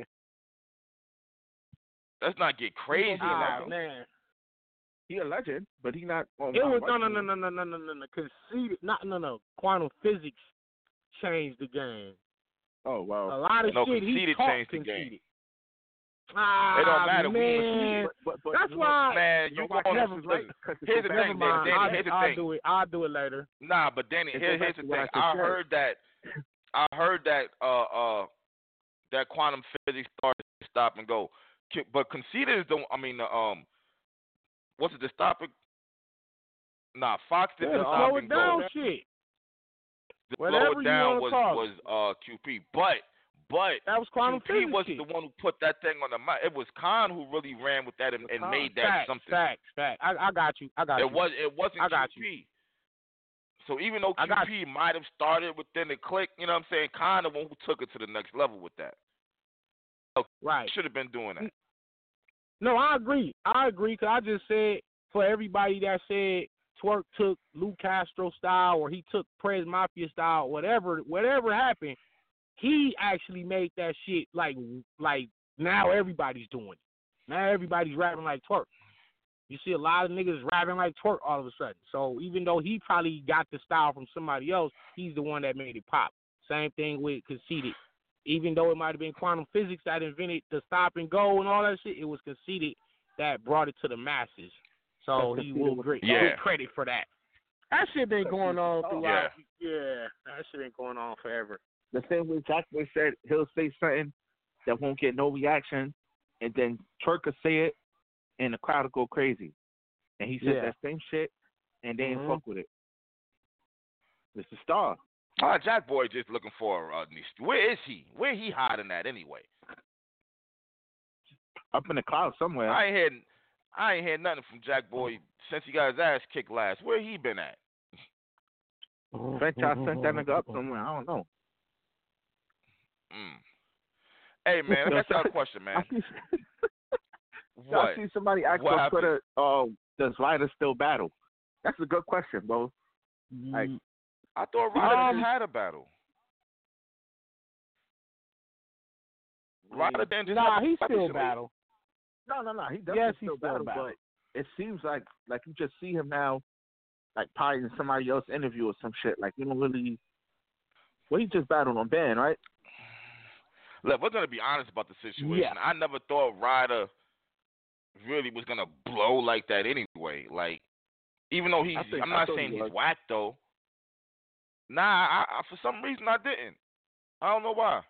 Let's not get crazy Ah, now. man. He a legend, but he not on It Mount was no, no, Rushmore. no, no, no, no, no, no, no. Conceded, not no, no. Quantum physics changed the game. Oh wow. A lot of No, shit he Conceited taught changed the game. conceded. Ah, It don't matter. We- man. But, but, but That's you know- why. Man, you you know go why on Clips never is the right? 'Cause it Here's go the back thing, to Danny, what- Danny, I'll, here's the I'll thing. do it. I'll do it later. Nah, but Danny, It here, goes back here's the to what thing. I just I said. heard that. I heard that. Uh, uh, that quantum physics started to stop and go. Ki- But Conceited is the. I mean, the, um, what's it? The stop it. Nah, Fox did Yeah, the slow stop it and go. down, shit. The Whatever slow it you down wanna was call it. was uh Q P, but but That was quantum Q P physics. was shit. the one who put that thing on the map. It was Khan who really ran with that and, It was and Khan. made that Facts, something. facts, facts. I, I got you. I got It you. was it wasn't I got Q P. So even though I got Q P might have started within the clique, you know what I'm saying, Khan the one who took it to the next level with that. Right. Should have been doing that. No, I agree. I agree because I just said for everybody that said Twerk took Lou Castro style or he took Prez Mafia style, whatever, whatever happened, he actually made that shit like like now everybody's doing it. Now everybody's rapping like Twerk. You see a lot of niggas rapping like Twerk all of a sudden. So even though he probably got the style from somebody else, he's the one that made it pop. Same thing with Conceited. Even though it might have been quantum physics that invented the stop and go and all that shit, it was Conceited that brought it to the masses. So That's he Conceited will was great, the star. get credit for that. That shit been going on Yeah. throughout. Yeah, that shit been going on forever. The same way Jack Boy said he'll say something that won't get no reaction, and then Twerk will say it, and the crowd will go crazy. And he said Yeah. that same shit, and they ain't Mhm. fuck with it. It's the star. Uh, Jack Boy just looking for uh, where is he? Where he hiding at anyway? Up in the cloud somewhere. I ain't heard I ain't heard nothing from Jack Boy since he got his ass kicked last. Where he been at? Franchise sent that nigga up somewhere. I don't know. Mm. Hey man, let me ask you a question, man. I see, What? I see somebody ask What on happened? Twitter, oh, does Ryder still battle? That's a good question, bro. Like, I thought Ryder Um, just had a battle. Ryder then just Nah, had a he battle still recently. battle. no, no, no. He doesn't Yes, he still still battle, battle. but it seems like like you just see him now, like probably in somebody else's interview or some shit. Like you don't really. Well, he just battled on Ben, right? Look, we're gonna be honest about the situation. Yeah. I never thought Ryder really was gonna blow like that anyway. Like, even though he's, I think- I'm I not thought saying he he's was. whack though. Nah, I, I, for some reason I didn't. I don't know why.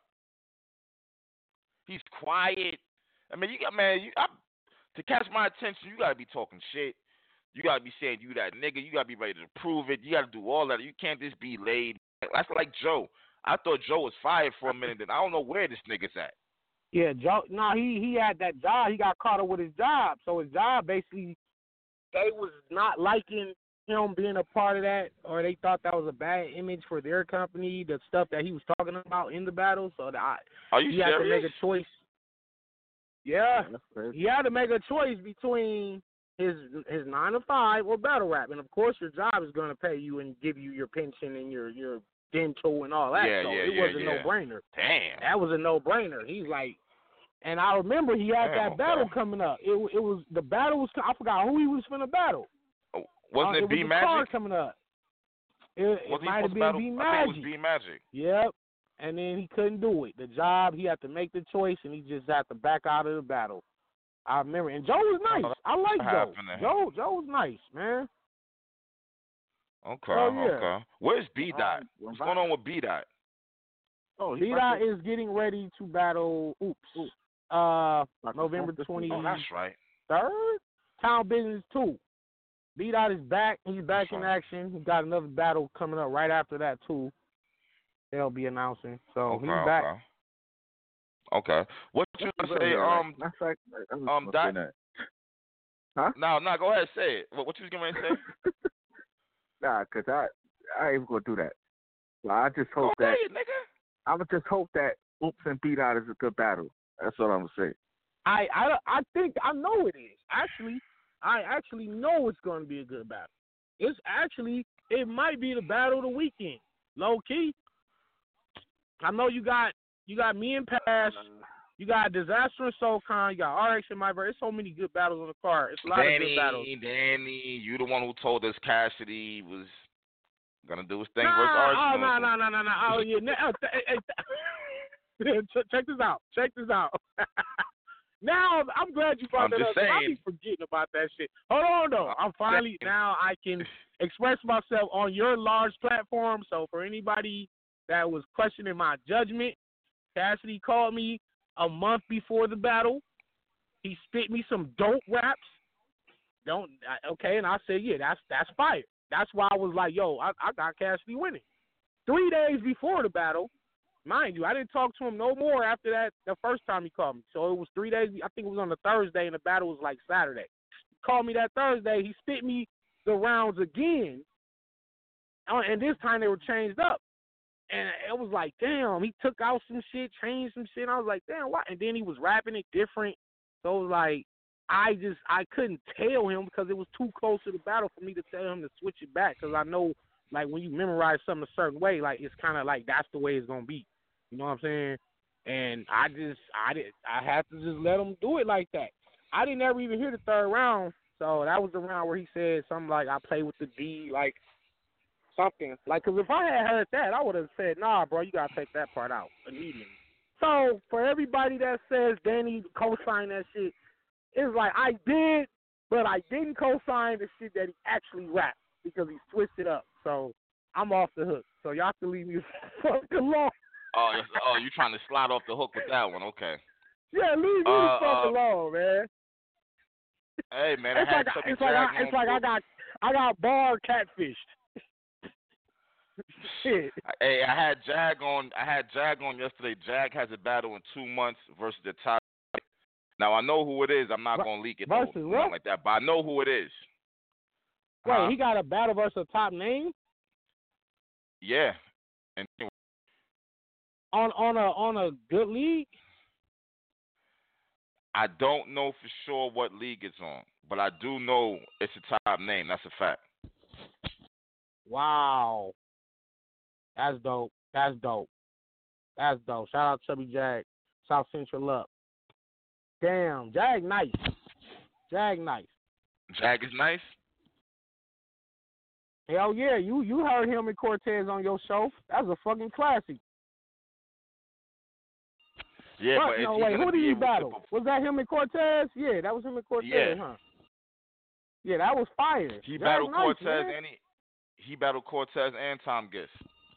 He's quiet. I mean, you got man, you I, to catch my attention, you gotta be talking shit. You gotta be saying you that nigga. You gotta be ready to prove it. You gotta do all that. You can't just be laid. That's like Joe. I thought Joe was fired for a minute. Then I don't know where this nigga's at. Yeah, Joe. No, he he had that job. He got caught up with his job. So his job basically, they was not liking him being a part of that, or they thought that was a bad image for their company, the stuff that he was talking about in the battle. So that I, Are you he had serious? to make a choice. Yeah, That's crazy. he had to make a choice between his his nine to five or battle rap, and of course your job is going to pay you and give you your pension and your your dental and all that. Yeah, so yeah, it yeah, was a yeah. no brainer. Damn. That was a no brainer. He's like, and I remember he had Damn, that okay. battle coming up. It it was the battle was I forgot who he was finna battle. Oh, wasn't uh, it, it B was a Magic? card coming up. It, it Was he might have supposed to been battle? B I think Magic. it was B Magic. Yep. And then he couldn't do it. The job, he had to make the choice, and he just had to back out of the battle. I remember, and Joe was Oh, nice. I like Joe. happened to him. Joe, Joe was nice, man. Okay, Oh, yeah. okay. Where's B Dot? Um, What's going on with B Dot? Oh, he B about Dot to- is getting ready to battle. Oops. Uh, about to November bump this twenty Oh, that's right. third. Town Business two. B Dot is back. He's back That's in right. action. He got another battle coming up right after that too. They'll be announcing. So Okay, he's back. okay. Okay. What you That's gonna say? really Um, Matter of fact, I was um, gonna Dot- say that. Huh? no, no. Go ahead, say it. What, what you was getting ready to say? Nah, cause I I ain't even gonna do that. Well, I just hope Go that ahead, nigga. I would just hope that Oops and Beat Out is a good battle. That's what I'm gonna say. I, I, I think I know it is. Actually, I actually know it's going to be a good battle. It's actually, it might be the battle of the weekend. Low key. I know you got you got me and Pass. You got Disaster and SoulCon. You got R X and My Bird. There's so many good battles on the card. It's a lot of Danny, good battles. Danny, you the one who told us Cassidy was gonna do his thing Nah, versus oh, Arsenal. no, no, no, no, no. Oh, yeah. no, oh, th- hey, th- Ch- Check this out. Check this out. Now, I'm glad you brought I'm that just up. 'Cause I saying. be forgetting about that shit. Hold on, though. I'm finally, saying. now I can express myself on your large platform. So for anybody that was questioning my judgment, Cassidy called me a month before the battle. He spit me some dope raps. Don't I- okay, and I said, yeah, that's that's fire. That's why I was like, yo, I, I got Cassidy winning. Three days before the battle, mind you, I didn't talk to him no more after that the first time he called me. So it was three days. I think it was on the Thursday, and the battle was like Saturday. He called me that Thursday. He spit me the rounds again, uh, and this time they were changed up. And it was like, damn, he took out some shit, changed some shit. And I was like, damn, why? And then he was rapping it different. So it was like, I just, I couldn't tell him because it was too close to the battle for me to tell him to switch it back. Because I know, like, when you memorize something a certain way, like, it's kind of like that's the way it's going to be. You know what I'm saying? And I just, I did, I had to just let him do it like that. I didn't ever even hear the third round. So that was the round where he said something like, I play with the D, like, something. Like, because if I had heard that, I would have said, nah, bro, you got to take that part out immediately. So for everybody that says Danny co-signed that shit, it's like I did, but I didn't co-sign the shit that he actually rapped because he switched it up. So I'm off the hook. So y'all can leave me the fuck alone. Oh, yes, oh, you trying to slide off the hook with that one? Okay. Yeah, leave me Uh, the fuck uh, alone, man. Hey man, I It's had like, Chucky it's like, I, Jag it's like on I got I got bar catfished. Shit. Hey, I had Jag on. I had Jag on yesterday. Jag has a battle in two months versus the top. Now I know who it is. I'm not Ver- gonna leak it versus though, what? nothing like that. But I know who it is. Wait, Huh? he got a battle versus a top name Yeah. And on on a on a good league. I don't know for sure what league it's on, but I do know it's a top name. That's a fact. Wow. That's dope. That's dope. That's dope. Shout out Chubby Jag. South Central up. Damn, Jag nice. Jag nice. Jag is nice. Hell yeah, you you heard him and Cortez on your show. That's a fucking classic. Yeah, What? but is No, he wait, gonna who be did he able to battle? perf- Was that him and Cortez? Yeah, that was him and Cortez, Yeah. huh? Yeah, that was fire. He Jag battled nice, Cortez man. and he, he battled Cortez and Tom Giss.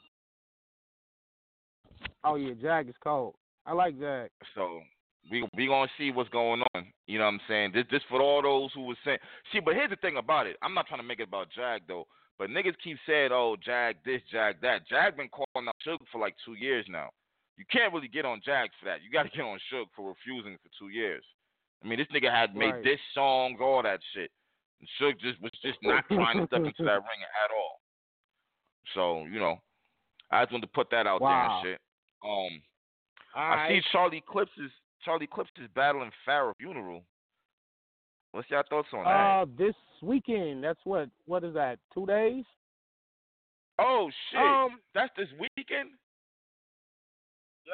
Oh yeah, Jag is cold. I like Jag. So we we gonna see what's going on. You know what I'm saying? This this for all those who was saying. See, but here's the thing about it. I'm not trying to make it about Jag though. But niggas keep saying, oh, Jag this, Jag that. Jag been calling out Suge for like two years now. You can't really get on Jag for that. You got to get on Suge for refusing for two years. I mean, this nigga had made Right. diss songs, all that shit. And Suge just was just not trying to step into that ring at all. So, you know, I just wanted to put that out Wow. there and shit. Um, All I right. see Charlie Clips is Charlie Clips is battling Farrah Funeral. What's your thoughts on that? Uh, this weekend. That's what. What is that? Two days? Oh shit! Um. That's this weekend. Yep.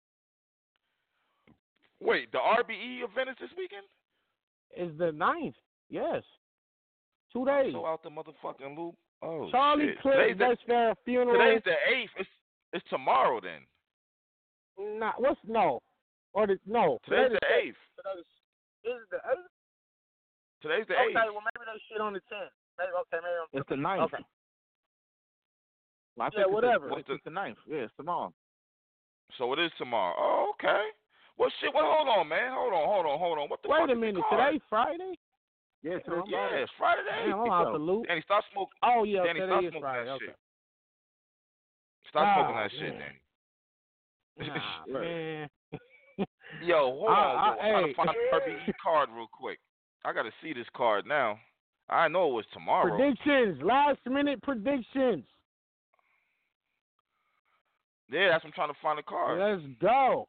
Wait, the R B E event is this weekend? Is the ninth? Yes. Two I'm days. so out the motherfucking loop. Oh Charlie shit! Clips Today's the, versus Farrah Funeral. today's the eighth. It's it's tomorrow then. Not what's no, or the no. Today's today the is- eighth. Today's is the eighth. Today's the Okay, eighth. well maybe they shit on the tenth. Maybe okay, maybe I'm It's the ninth. Okay. Well, I Yeah, think it's whatever. The, it's the ninth. Yeah, it's tomorrow. So it is tomorrow. Oh, okay. Well, shit. Well, hold on, man. Hold on, hold on, hold on. What the Wait fuck a is the minute. card? Today Friday? Yeah, Damn, today's Yeah, Friday. it's Friday the Damn, eighth. I'm out the loop. Danny, stop smoking. Oh yeah, Danny, today stop is smoking Friday. that Okay. shit. Stop Ah, smoking that shit, man. Danny. Nah, man. Yo, hold I- on. I- I'm trying hey. to find the R B E card real quick. I got to see this card now. I know it was tomorrow. Predictions. Last minute predictions. Yeah, that's what I'm trying to find the card. Let's go.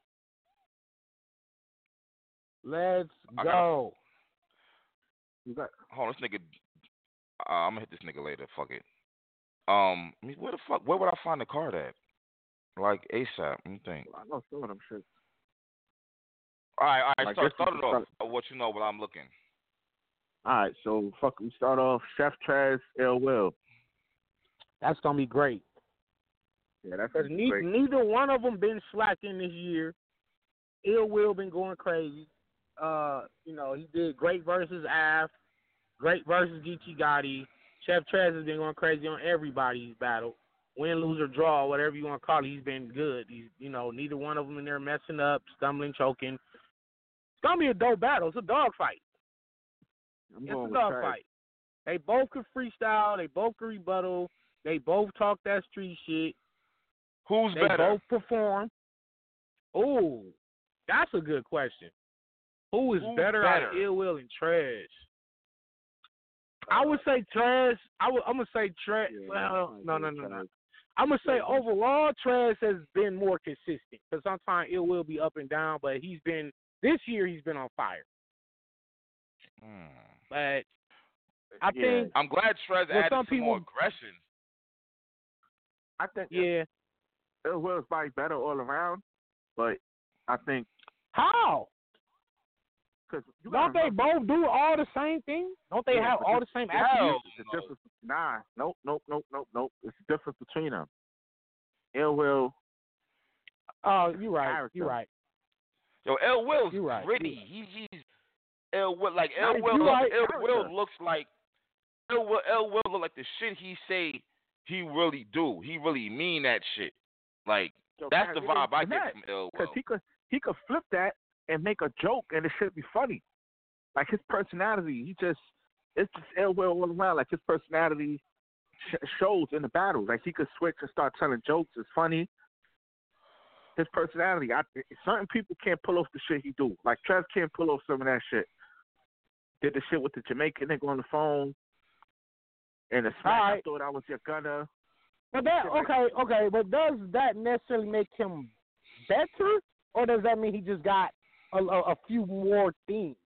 Let's I go. You got Hold on, this nigga. Uh, I'm gonna hit this nigga later. Fuck it. Um, I mean, where the fuck? Where would I find the card at? Like ASAP. Let me think. I know some of them shit. All right, all right. Like Start, this start is it the off. start. I'll let you know what I'm looking. All right, so fuck. We start off Chef Trez, Ill Will. That's gonna be great. Yeah, that's Because ne- great. neither one of them been slacking this year. Ill Will been going crazy. Uh, you know, he did great versus Av, great versus Geechee Gotti. Chef Trez has been going crazy on everybody he's battled. Win, lose, or draw, whatever you want to call it, he's been good. He's, you know, neither one of them in there messing up, stumbling, choking. It's gonna be a dope battle. It's a dog fight. I'm It's going a with dog Trez. fight. They both could freestyle. They both could rebuttal. They both talk that street shit. Who's They better? both perform. Ooh, that's a good question. Who is Who's better, better? out of Ill Will and Trez? I would say Trez. I would, I'm gonna say Trez. Yeah, well, I no, agree no, with no, no. Trez. I'm gonna say Yeah. overall Trez has been more consistent because sometimes Ill Will be up and down, but he's been this year he's been on fire. Hmm. But I Yeah. think I'm glad Trez Well, added some some more people- aggression. I think yeah. Ill Will is probably better all around, but I think How? because you Don't gotta they remember- both do all the same thing? Don't they Yeah, have but all this- the same Hell attributes? The no. difference, nah, nope, nope, nope, nope, nope. It's the difference between them. Ill Will, Oh, you're right. Character. You're right. Yo, L Will's You right, gritty. you He he's L Will like Nah, L Will. you right. L Will Character. looks like L Will. L Will look like the shit he say he really do. He really mean that shit. Like yo, that's the Kyrie vibe I is get mad. from L Because Will. he could he could flip that and make a joke and it should be funny. Like his personality, he just it's just ill will all around. Like his personality sh- shows in the battle. Like he could switch and start telling jokes. It's funny. His personality, I, certain people can't pull off the shit he do. Like Trev can't pull off some of that shit. Did the shit with the Jamaican nigga on the phone. And the smack, I Alright. thought I was your gunner. But that Shit like okay, okay. But does that necessarily make him better, or does that mean he just got a, a, a few more things?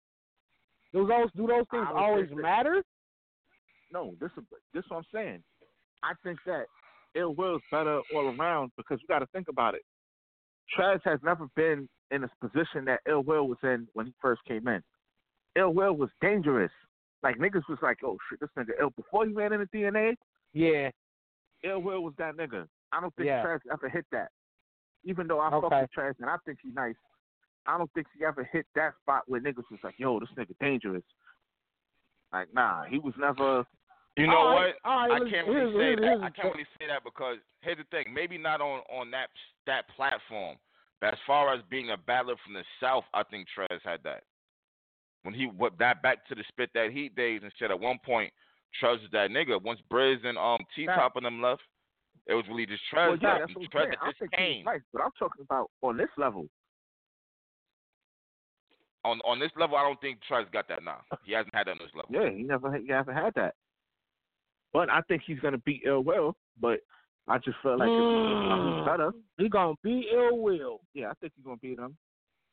Do those do those things I would say always that- matter? No, this is this is what I'm saying. I think that Ill Will's better all around because you got to think about it. Trez has never been in this position that Ill Will was in when he first came in. Ill Will was dangerous. Like niggas was like, oh shit, this nigga Ill. Before he ran into D N A, Yeah. Ill Will was that nigga. I don't think Yeah. Trez ever hit that. Even though I Okay. fuck with Trez and I think he's nice, I don't think he ever hit that spot where niggas was like, yo, this nigga dangerous. Like, nah, he was never. You know All what? right, all right, I let's- can't here's- really say here's- that. here's- I can't really say that because here's the thing. Maybe not on, on that that platform, but as far as being a battler from the South, I think Trez had that. When he went that back to the Spit That Heat days and said at one point, Trez was that nigga. Once Briz and um T Top and them left, it was really just Trez. Well, yeah, that that's what I'm Trez saying. that I just think came. he's nice, but I'm talking about on this level. On on this level, I don't think Trez got that now. He hasn't had that on this level. Yeah, he never he hasn't had that. But I think he's gonna beat Ill Will. But I just feel like Mm. he's better. He gonna beat Ill Will. Yeah, I think he's gonna beat him.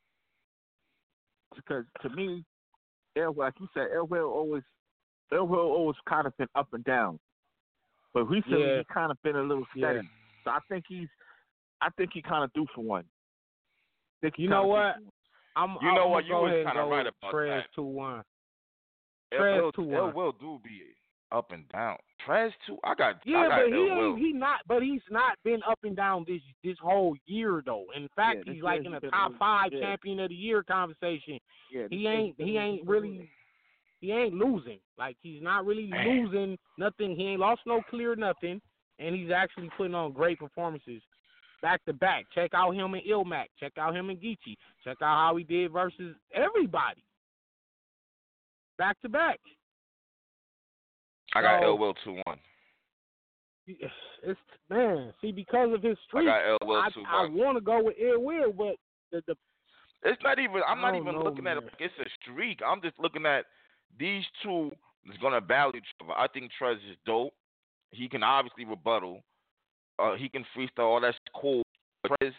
Because to me, Ill Will, like you said, Ill Will always Ill Will always kind of been up and down. But recently Yeah. he's kind of been a little steady. Yeah. So I think he's I think he kind of due for one. Think he You know kinda due what? for one. I'm, You I'm know gonna what? You go was ahead and kinda go right with about Trez that. two one. Ill Trez Will, two Ill one. Will do be up and down. Trez too. I got. Yeah, I got but he Ill Will. ain't he not but he's not been up and down this this whole year though. In fact, Yeah, this he's like year in he's the been top really- five yeah. champion of the year conversation. Yeah, He this year ain't he's been he ain't really he ain't losing. Like he's not really Man. losing nothing. He ain't lost no clear nothing, and he's actually putting on great performances back to back. Check out him and Ilmac. Check out him and Geechee. Check out how he did versus everybody. Back to back. I got So- Ill Will two one. It's man, see because of his I streak, got Ill Will I, two I one. want to go with Ill Will, but the, the It's not even. I'm I not don't even know, looking at it man. like it's a streak. I'm just looking at these two is gonna battle each other. I think Trez is dope. He can obviously rebuttal. Uh, he can freestyle. All that's cool. But Trez,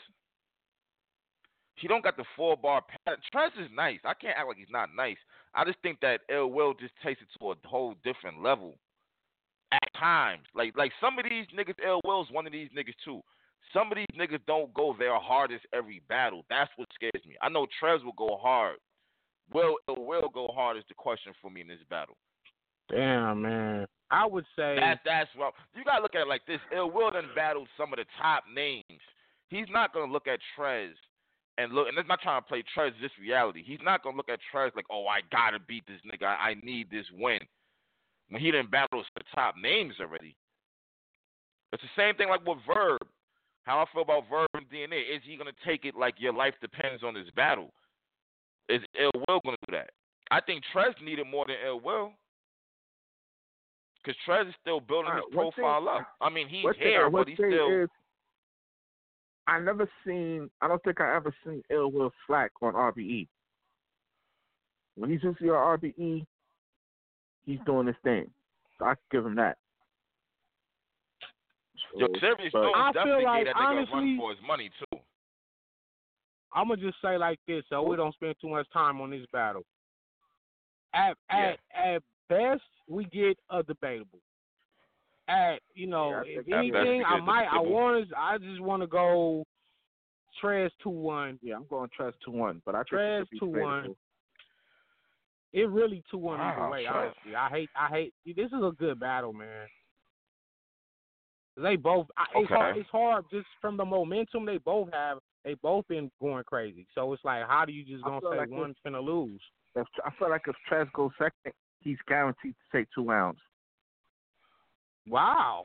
he don't got the four bar pattern. Trez is nice. I can't act like he's not nice. I just think that Ill Will just takes it to a whole different level. At times, like like some of these niggas, Ill Will's one of these niggas too. Some of these niggas don't go their hardest every battle. That's what scares me. I know Trez will go hard. Will Ill Will go hard is the question for me in this battle. damn man, I would say That that's what you gotta look at it like this. Ill Will done battled some of the top names. He's not gonna look at Trez and look, and it's not trying to play Trez this reality. He's not gonna look at Trez like, oh, I gotta beat this nigga. I, I need this win. When he done battled the top names already. It's the same thing like with Verb. How I feel about Verb and D N A. Is he gonna take it like your life depends on this battle? Is Ill Will gonna do that? I think Trez needed more than Ill Will. Because Trez is still building All his right, one profile thing- up. I mean, he's One thing here, I would but he's say still. is, I never seen. I don't think I ever seen Ill Will slack on R B E. When he's usually on R B E, he's doing his thing. So I give him that. Yo, So, Serious but- Jones I feel definitely like, gave that nigga a honestly- run for his money, too. I'm gonna just say like this, so we don't spend too much time on this battle. At Yeah. at at best, we get a debatable. At you know, Yeah, I if think at best anything, we I get might, I debatable. want to, I just want to go Trez two one. Yeah, I'm going Trez two one, but I think Trez it could be two one. debatable. It really two one Wow, either way. Trez. Honestly, I hate, I hate. This is a good battle, man. They both. I, it's Okay. hard. It's hard just from the momentum they both have. They both been going crazy. So it's like, how do you just I gonna feel say like one's finna lose? If, I feel like if Trez goes second, he's guaranteed to take two rounds. Wow.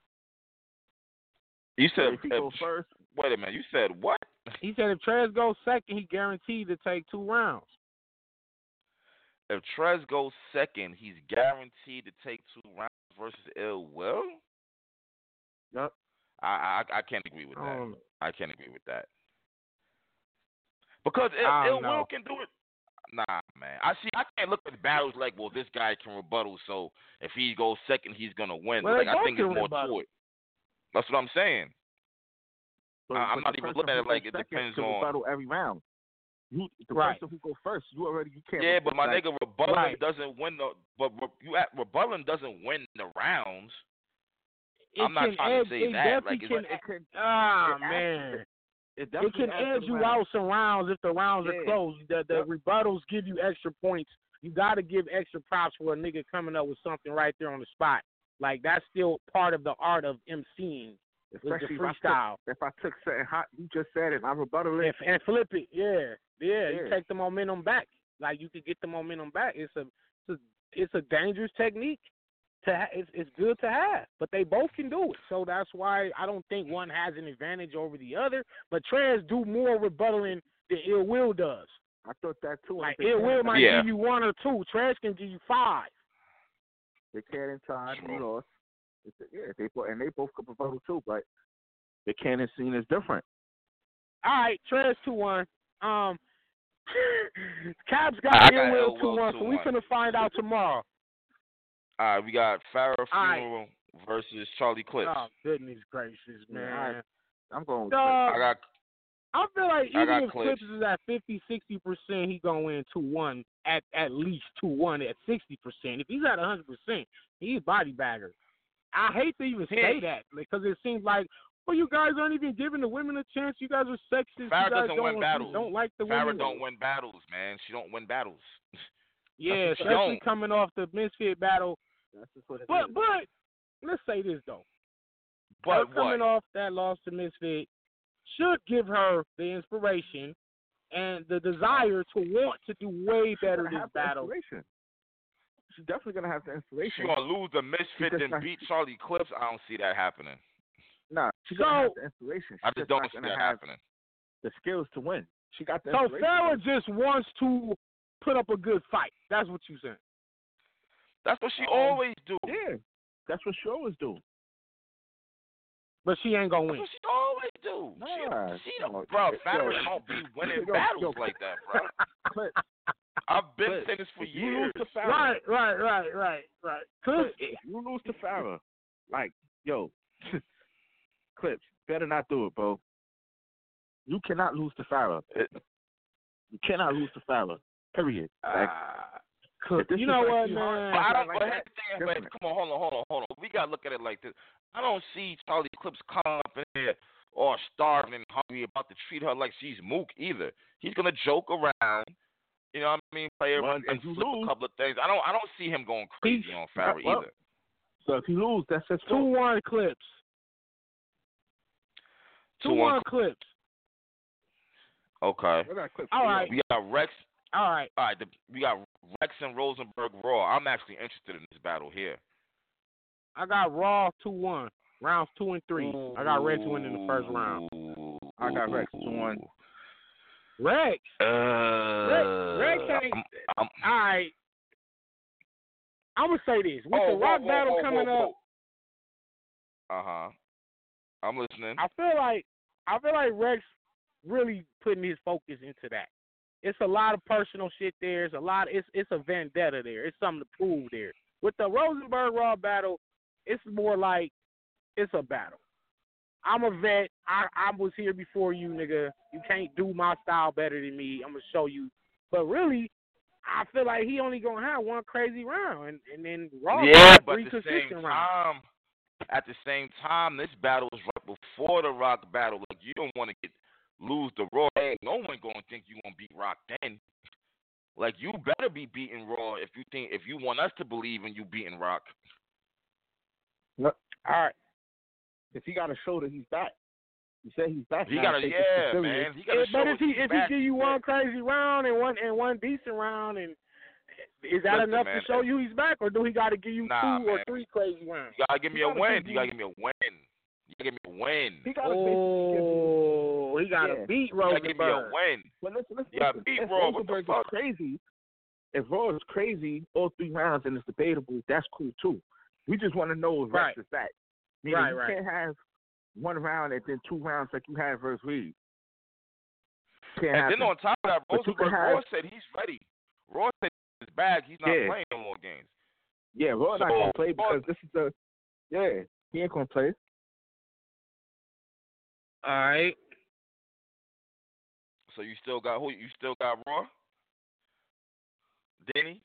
You So said, if he if- goes first, wait a minute, you said what? He said if Trez goes second, he guaranteed to take two rounds. If Trez goes second, he's guaranteed to take two rounds versus Ill Will? yep. I, I I can't agree with that. Um, I can't agree with that. Because I Ill, don't Ill know. Will can do it. Nah, man. I see. I can't look at battles like, well, this guy can rebuttal, so if he goes second, he's gonna win. Well, like they I both think can it's more rebuttal. to it. That's what I'm saying. But, I- I'm but not the even person looking at who it like goes it second depends can on- rebuttal every round. You, the Right. person who goes first, you already you can't. Yeah, but my like, nigga, rebuttal Right. doesn't win the. But re- you at rebuttal doesn't win the rounds. it I'm not can trying to edge, say it that. definitely Like, it's can. like- it can, ah it man, it it definitely can adds to edge the you round. out some rounds if the rounds are Yeah. close. The the Yep. rebuttals give you extra points. You got to give extra props for a nigga coming up with something right there on the spot. Like that's still part of the art of emceeing. With the Especially if I, freestyle. took, if I took something hot, you just said it, and I rebuttal it. and, and flip it. Yeah, yeah, You Yeah. take the momentum back. Like you could get the momentum back. It's a, it's a, it's a dangerous technique. To ha- it's, it's good to have, but they both can do it. So that's why I don't think one has an advantage over the other. But Trez do more rebuttaling than Ill Will does. I thought that too. Like They Ill can't- Will might Yeah. give you one or two. Trez can give you five. They can't inside. Sure. You lost. It's- Yeah, they both and they both could rebuttal too, but the canon scene is different. All right, Trez two one. Um, Caps I got got Ill Will Ill two Will one, so we 2-1. finna find out tomorrow. All right, we got Farrah right. Funeral versus Charlie Clips. Oh goodness gracious, man! Yeah, I, I'm going with Dog, I got I feel like I even got if Clips. Clips is at fifty, sixty percent, he gonna win two one at at least two one at sixty percent. If he's at one hundred percent, he's a body bagger. I hate to even say that because it seems like, well, you guys aren't even giving the women a chance. You guys are sexist. Farrah you guys doesn't don't, win battles. don't like the Farrah women. don't win battles, man. She don't win battles. Yeah, She especially don't. coming off the Misfit battle. That's just what it But is. but let's say this though. But her what? coming off that loss to Misfit should give her the inspiration and the desire to want to do way better She's gonna this have the battle. inspiration. She's definitely gonna have the She inspiration. gonna lose the Misfit just and not- beat Charlie Clips? I don't see that happening. Nah, she's So- gonna have the inspiration. She's I just just don't not see gonna that have happening. the skills to win. She got the So inspiration. Farrah just wants to put up a good fight. That's what you saying. That's what she Um, always do. Yeah, that's what she always do. But she ain't gonna That's win. what she always do. Nah, she, she no, don't, bro. yo, Farrah don't be winning yo, battles yo, like that, bro. Clip, I've been Clip, saying this for if you years. lose to Farrah, Right, right, right, right, right. Cause Clip, if you lose to Farrah, like, yo, Clips, better not do it, bro. You cannot lose to Farrah. It- You cannot lose to Farrah. Period. Like, uh, if this you is know like what, you- man? But I don't. like but that, here's the thing, but different. come on, hold on, hold on, hold on. We gotta look at it like this. I don't see Charlie Clips coming up in here all starving and hungry about to treat her like she's mook either. He's gonna joke around. You know what I mean? Play Well, around and if you flip lose- a couple of things. I don't. I don't see him going crazy on Farrah well, either. so if you lose, that's his Two fault. one Clips. Two Two one one Clips. Okay. We got Clips. All right. We got Rex. All right. All right. The, we got Rex and Rosenberg Raw. I'm actually interested in this battle here. I got Raw two one. Rounds two and three. I got Rex winning the first round. I got Rex two one. Rex. Uh, Rex, Rex ain't. I'm, I'm, All right. I'm gonna say this with oh, the Rock whoa, whoa, battle whoa, coming whoa, up. Uh huh. I'm listening. I feel like I feel like Rex really putting his focus into that. It's a lot of personal shit there. It's a lot. It's it's a vendetta there. It's something to prove there. With the Rosenberg Raw battle, it's more like it's a battle. I'm a vet. I I was here before you, nigga. You can't do my style better than me. I'm gonna show you. But really, I feel like he only gonna have one crazy round, and and then Raw Yeah, gonna have but three at the consistent same rounds. time, at the same time, this battle is right before the Rock battle. Like you don't want to get lose the Raw. No one gonna think you gonna beat Rock then. Like you better be beating Raw if you think if you want us to believe in you beating Rock. No, All right. if he got to show that he's back. He said he's back. He now, gotta, take this yeah, serious. man. He gotta Yeah, show but us if he he's if he back. give you one crazy round and one and one decent round, and is that Listen, enough man, to show you he's back, or do he got to give you Nah, two or man. three crazy rounds? You gotta give me You a gotta win. give You gotta me- give me a win. You gotta give me a win. He got to basically give you. Oh, he got to Yeah. beat You gotta give me a Rosenberg. win. Well, listen, listen. You gotta listen. beat If Raw. What the Rosenberg fuck? is crazy, if Raw is crazy, all three rounds and it's debatable, that's cool too. We just want to know if Right. Rex is back. Meaning Right, you right. can't have one round and then two rounds like you had versus Reed. Can't And happen. then on top of that, But you Rosenberg can Raw have- said he's ready. Raw said he's back. He's not Yeah. playing no more games. Yeah, Raw not So- gonna play because this is the. Yeah, he ain't gonna play. All right. So you still got who? You still got Raw? Denny?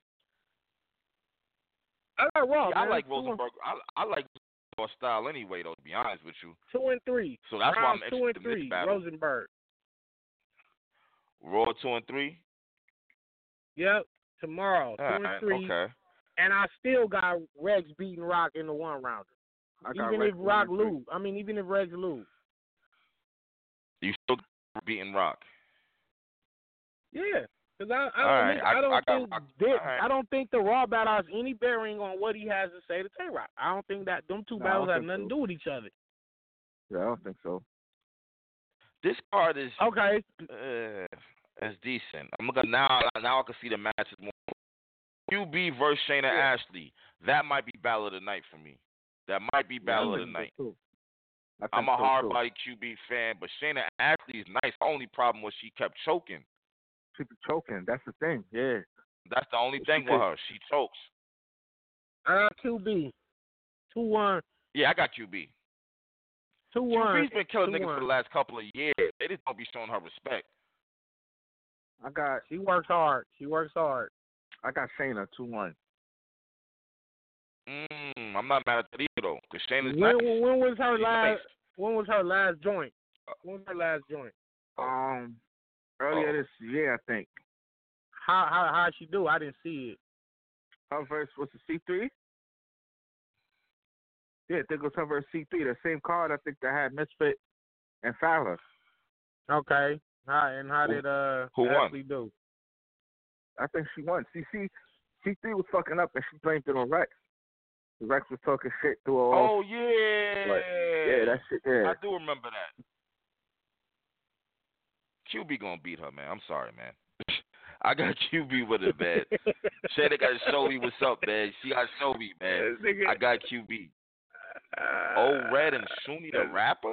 I got Raw. Yeah, I man. like Two and- Rosenberg. I, I like Raw style anyway, though. To be honest with you, Two and three. so that's why I'm Rounds two and interested in three. this battle. Rosenberg. Raw two and three. Yep. Tomorrow, two All and right, three. okay. And I still got Rex beating Rock in the one rounder. I got Even Rex if one Rock and three. lose, I mean, even if Rex lose. You still beating Rock? Yeah, because I, I All don't, right, think, I- I, don't I got think Rock. that, All right. I don't think the Raw battle has any bearing on what he has to say to Tay Rock. I don't think that them two No, I battles don't have think nothing so. to do with each other. Yeah, I don't think so. This card is Okay, uh, is decent. I'm gonna now now I can see the matches more. Q B versus Shayna Yeah. Ashley. That might be battle of the night for me. That might be battle Yeah, I of the think so, night. too. I I'm think a so, hard too. body Q B fan, but Shayna Ashley is nice. Only problem was she kept choking. She be choking. That's the thing. Yeah. That's the only She thing could- with her. She chokes. Uh, Q B, two one, Yeah, I got Q B. two one. Q B's been killing two niggas one. for the last couple of years. They just don't be showing her respect. I got She works hard. She works hard. I got Shayna two one. Mm, I'm not mad at that either though, because Shayna's When, nice. when was her She's last? nice. When was her last joint? When was her last joint? Um, earlier Oh. this year, I think. How how how she do? I didn't see it. Her verse was the C three. Yeah, I think it was her verse C three. The same card I think that had Misfit and Fowler. Okay. How and how Who- did uh who won? Ashley do? I think she won. C C C three was fucking up and she blamed it on Rex. Rex was talking shit through her off. Oh yeah. But, yeah, that shit. Yeah. I do remember that. Q B gonna beat her, man. I'm sorry, man. I got Q B with it, man. Shayna got to show me what's up, man. She got to show me, man. I got Q B. Oh, Red and Shuni the rapper?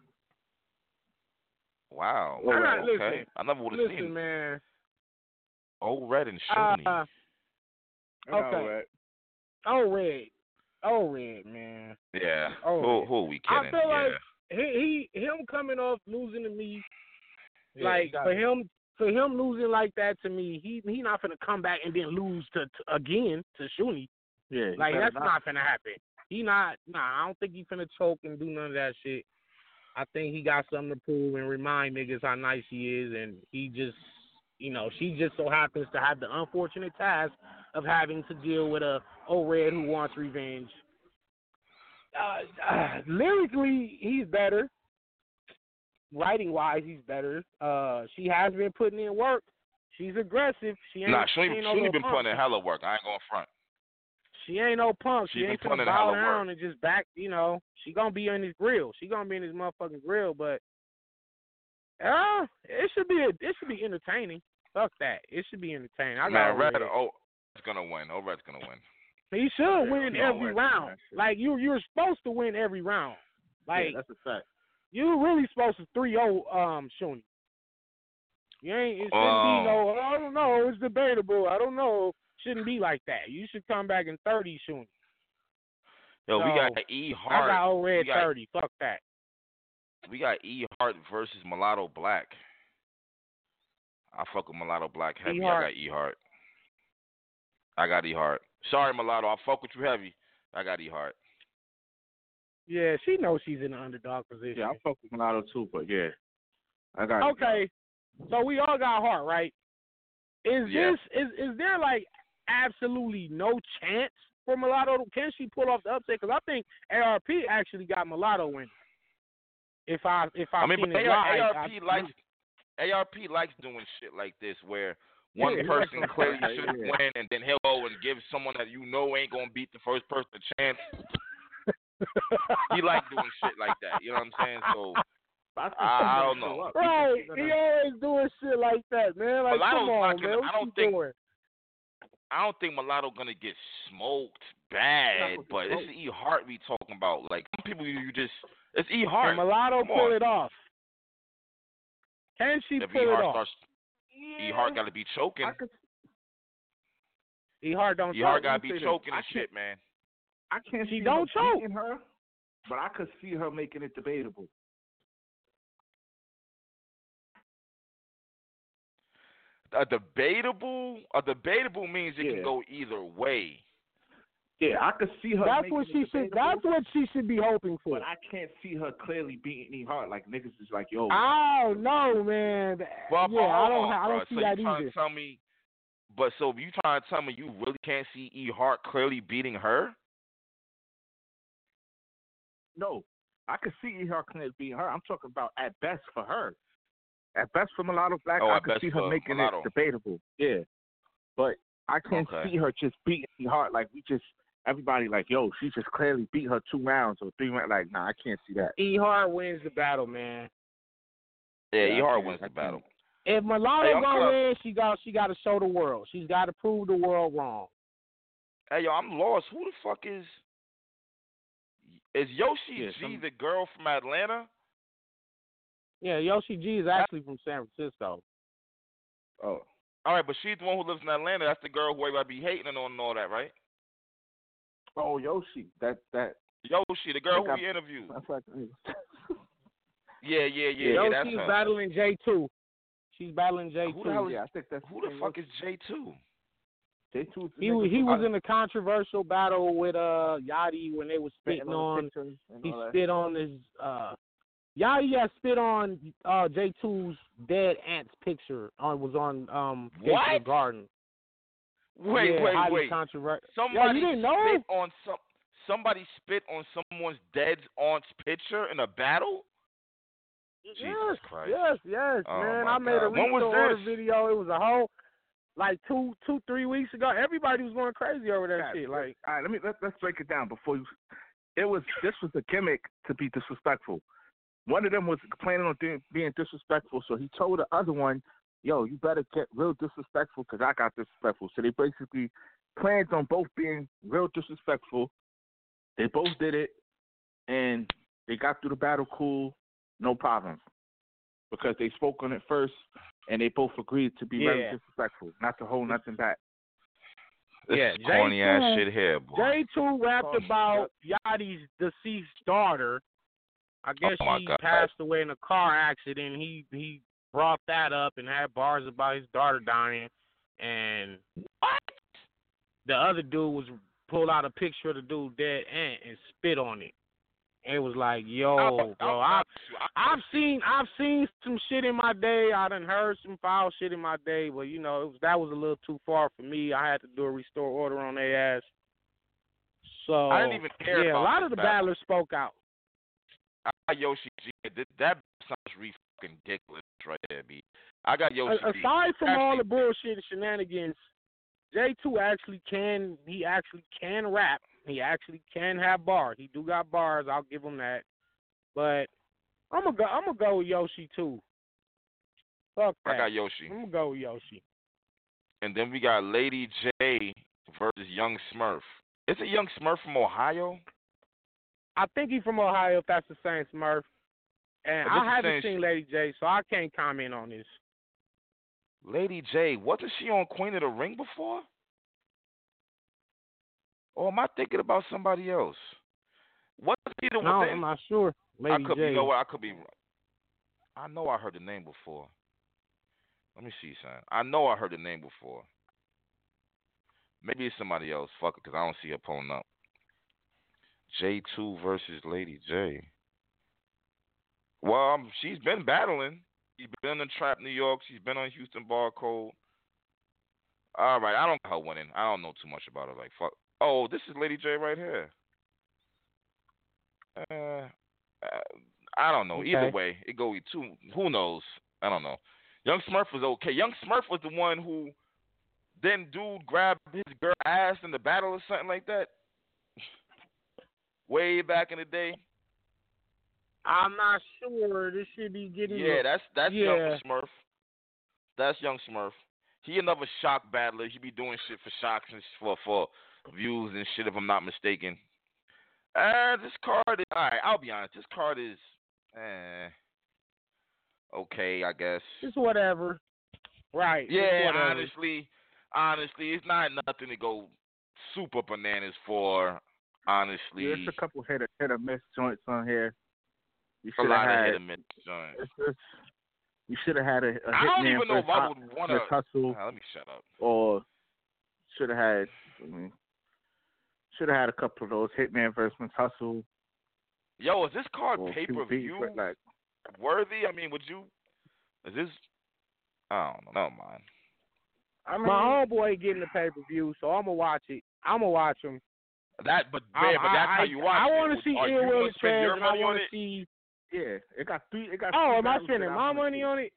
Wow. All right, okay. listen. I never would have seen Listen, man. Oh, Red and Shuni. Uh, I know, okay. right? Oh Red. Oh Red, man. yeah. oh, who, Red. who are we I kidding? feel like yeah. he, he him coming off losing to me, Yeah, like he got for it. him for him losing like that to me, he he not gonna come back and then lose to, to again to Shuni. Yeah. he Like better that's not gonna happen. He not nah. I don't think he finna choke and do none of that shit. I think he got something to prove and remind niggas how nice he is, and he just, you know, she just so happens to have the unfortunate task of having to deal with a O-Red who wants revenge. Uh, uh, lyrically, he's better. Writing wise, he's better. Uh, she has been putting in work. She's aggressive. She ain't. Nah, she Shuni, ain't no Shuni little been punk. putting in hella work. I ain't going front. She ain't no punk. She She been ain't putting finna in bow hella work. down and just back. You know, she gonna be in his grill. She gonna be in his motherfucking grill. But uh, it should be a, it should be entertaining. Fuck that. It should be entertaining. I Man, got Red, Red. oh, it's gonna win. Oh, Red's gonna win. He should Yeah, win he gonna every win. round. That shit. Like you, you're supposed to win every round. Like yeah, that's a fact. you're really supposed to three oh um Shuni. You ain't. It shouldn't Oh. be no. I don't know. It's debatable. I don't know. Shouldn't be like that. You should come back in thirty Shuni. Yo, we So, got E I Hart. got O Red we got- thirty. Fuck that. We got E Hart versus Mulatto Black. I fuck with Mulatto Black heavy. E-Hart. I got E Hart. I got E Hart. Sorry, Mulatto. I fuck with you heavy. I got E Hart. Yeah, she knows she's in the underdog position. Yeah, I fuck with Mulatto too, but yeah, I got. Okay, so we all got heart, right? Is Yeah. this is is there like absolutely no chance for Mulatto? Can she pull off the upset? Because I think A R P actually got Mulatto winning. If I if I I mean, seen but it A R- live, ARP I- likes A R P likes doing shit like this where one Yeah, he person likes clearly that, should yeah. win, and then he'll go and give someone that you know ain't gonna beat the first person a chance. He like doing shit like that. You know what I'm saying? So I, think I- she's I gonna don't show know. up. Right, She's he gonna- always doing shit like that, man. Like, Mulatto's come on, not gonna- man. What I don't you think- doing? I don't think Mulatto gonna get smoked bad, Not but gonna it's get E Hart we talking about. Like some people, you just it's E Can Hart. Mulatto Come pull on. it off? Can she If pull E it Hart off? starts, E Hart got to be choking. I could, E Hart don't E Hart choke. got to let me be say this. choking I and shit, man. I can't She see don't her choke. beating her, but I could see her making it debatable. A debatable, a debatable means it Yeah. can go either way. Yeah, I could see her. That's making what it she should. debatable, That's what she should be hoping for. But I can't see her clearly beating E Hart. Like niggas is like, yo, Oh no, man. Well, yeah, I hold don't. on, I don't bro. see so that you trying either. to tell me? But so you trying to tell me you really can't see E Hart clearly beating her? no. I could see E Hart clearly beating her. I'm talking about at best for her. At best for Mulatto Black, Oh, I at could best see her for making Mulatto. it debatable. Yeah, but I can't Okay. see her just beating E Hart like we just. Everybody like, yo, she just clearly beat her two rounds or three rounds. Like, nah, I can't see that. E Hart wins the battle, man. Yeah, Yeah, E I Hart can't- wins I the battle. If Mulatto Hey, I'm gonna club- win, she got she got to show the world. She's got to prove the world wrong. Hey, yo, I'm lost. Who the fuck is? Is Yoshi Yeah, G some- the girl from Atlanta? Yeah, Yoshi G is actually from San Francisco. Oh. All right, but she's the one who lives in Atlanta. That's the girl who everybody be hating on and all that, right? Oh, Yoshi. That that. Yoshi, the girl who I, we interviewed. That's like. Yeah, yeah, yeah, Yo, yeah. That's she's her. battling J two. She's battling J two. Who the hell is? Yeah, I think that's Who the fuck is J two? J two. He was he was in a controversial battle with uh Yachty when they was spitting on. He spit on his uh. Yachty had spit on uh J two's dead aunt's picture. On was on um What? Garden. Wait, yeah, wait, highly wait. Controversial. Somebody Yo, you didn't know? spit on some. Somebody spit on someone's dead aunt's picture in a battle. Yes, Jesus Christ. yes, yes, Oh, man. my I made God. a When was restore order this? video. It was a whole like two, two, three weeks ago. Everybody was going crazy over that Yeah, shit. Like, all right, let me let, let's break it down before you. It was this was a gimmick to be disrespectful. One of them was planning on being, being disrespectful, so he told the other one, "Yo, you better get real disrespectful because I got disrespectful." So they basically planned on both being real disrespectful. They both did it, and they got through the battle cool, no problems, because they spoke on it first, and they both agreed to be Yeah. very disrespectful, not to hold nothing back. This Yeah, is corny J ass two shit here, boy. J two rapped Oh, about Yachty's deceased daughter. I guess Oh, my she God. passed away in a car accident. He he brought that up and had bars about his daughter dying, and What? the other dude was pulled out a picture of the dude dead aunt and spit on it. And it was like, yo, I'll- bro, I'll- I I'll- I've seen I've seen some shit in my day. I done heard some foul shit in my day, but you know, it was, that was a little too far for me. I had to do a restore order on their ass. So I didn't even care yeah, about a lot this of the battle. battlers spoke out. I got Yoshi G. That, that sounds re fucking ridiculous right there, B. I got Yoshi A- G. aside from Actually, all the bullshit and shenanigans, J two actually can he actually can rap. He actually can have bars. He do got bars. I'll give him that. But I'm gonna go. I'm gonna go with Yoshi too. Fuck that. I got Yoshi. I'm gonna go with Yoshi. And then we got Lady J versus Young Smurf. Is it Young Smurf from Ohio? I think he's from Ohio. If that's the same Smurf. And If it's I the haven't same seen Lady J, so I can't comment on this. Lady J, wasn't she on Queen of the Ring before? Or am I thinking about somebody else? What's either No, one? I'm not sure. Lady I could J. be. You know what? I could be. I know I heard the name before. Let me see, son. I know I heard the name before. Maybe it's somebody else. Fuck it, because I don't see her pulling up. J two versus Lady J. Well, um, she's been battling. She's been in Trap New York. She's been on Houston Barcode. All right, I don't know her winning. I don't know too much about her. Like, fuck. Oh, this is Lady J right here. Uh, uh I don't know. Okay. Either way, it go two. Who knows? I don't know. Young Smurf was okay. Young Smurf was the one who then dude grabbed his girl ass in the battle or something like that. Way back in the day. I'm not sure. This should be getting. Yeah, a- that's that's yeah. Young Smurf. That's Young Smurf. He another shock battler. He be doing shit for shocks and for for views and shit. If I'm not mistaken. Uh, this card is alright. I'll be honest. This card is, eh, okay, I guess. It's whatever. Right. it's Yeah, whatever. honestly, honestly, it's not nothing to go super bananas for. Honestly, There's a couple hit or, hit or miss joints on here. You a should lot have of had. hit and miss joints. It's just, you should have had a, a I don't Hitman even know if versus I Hot- would want versus to. Hustle, Let me shut up. or should have had. I mean, should have had a couple of those Hitman versus Hustle. Yo, is this card or pay Q per B, view but like, worthy? I mean, would you? Is this? I don't know. Never mind. I mean, My homeboy getting the pay per view, so I'm gonna watch it. I'm gonna watch him. That, but I, man, but that's I, how you watch I, it. I want to Would- see are you Ill gonna Will spend your and I money on want to it? see. yeah, it got three. It got. Oh, three am I battles spending that my wanna money see. on it?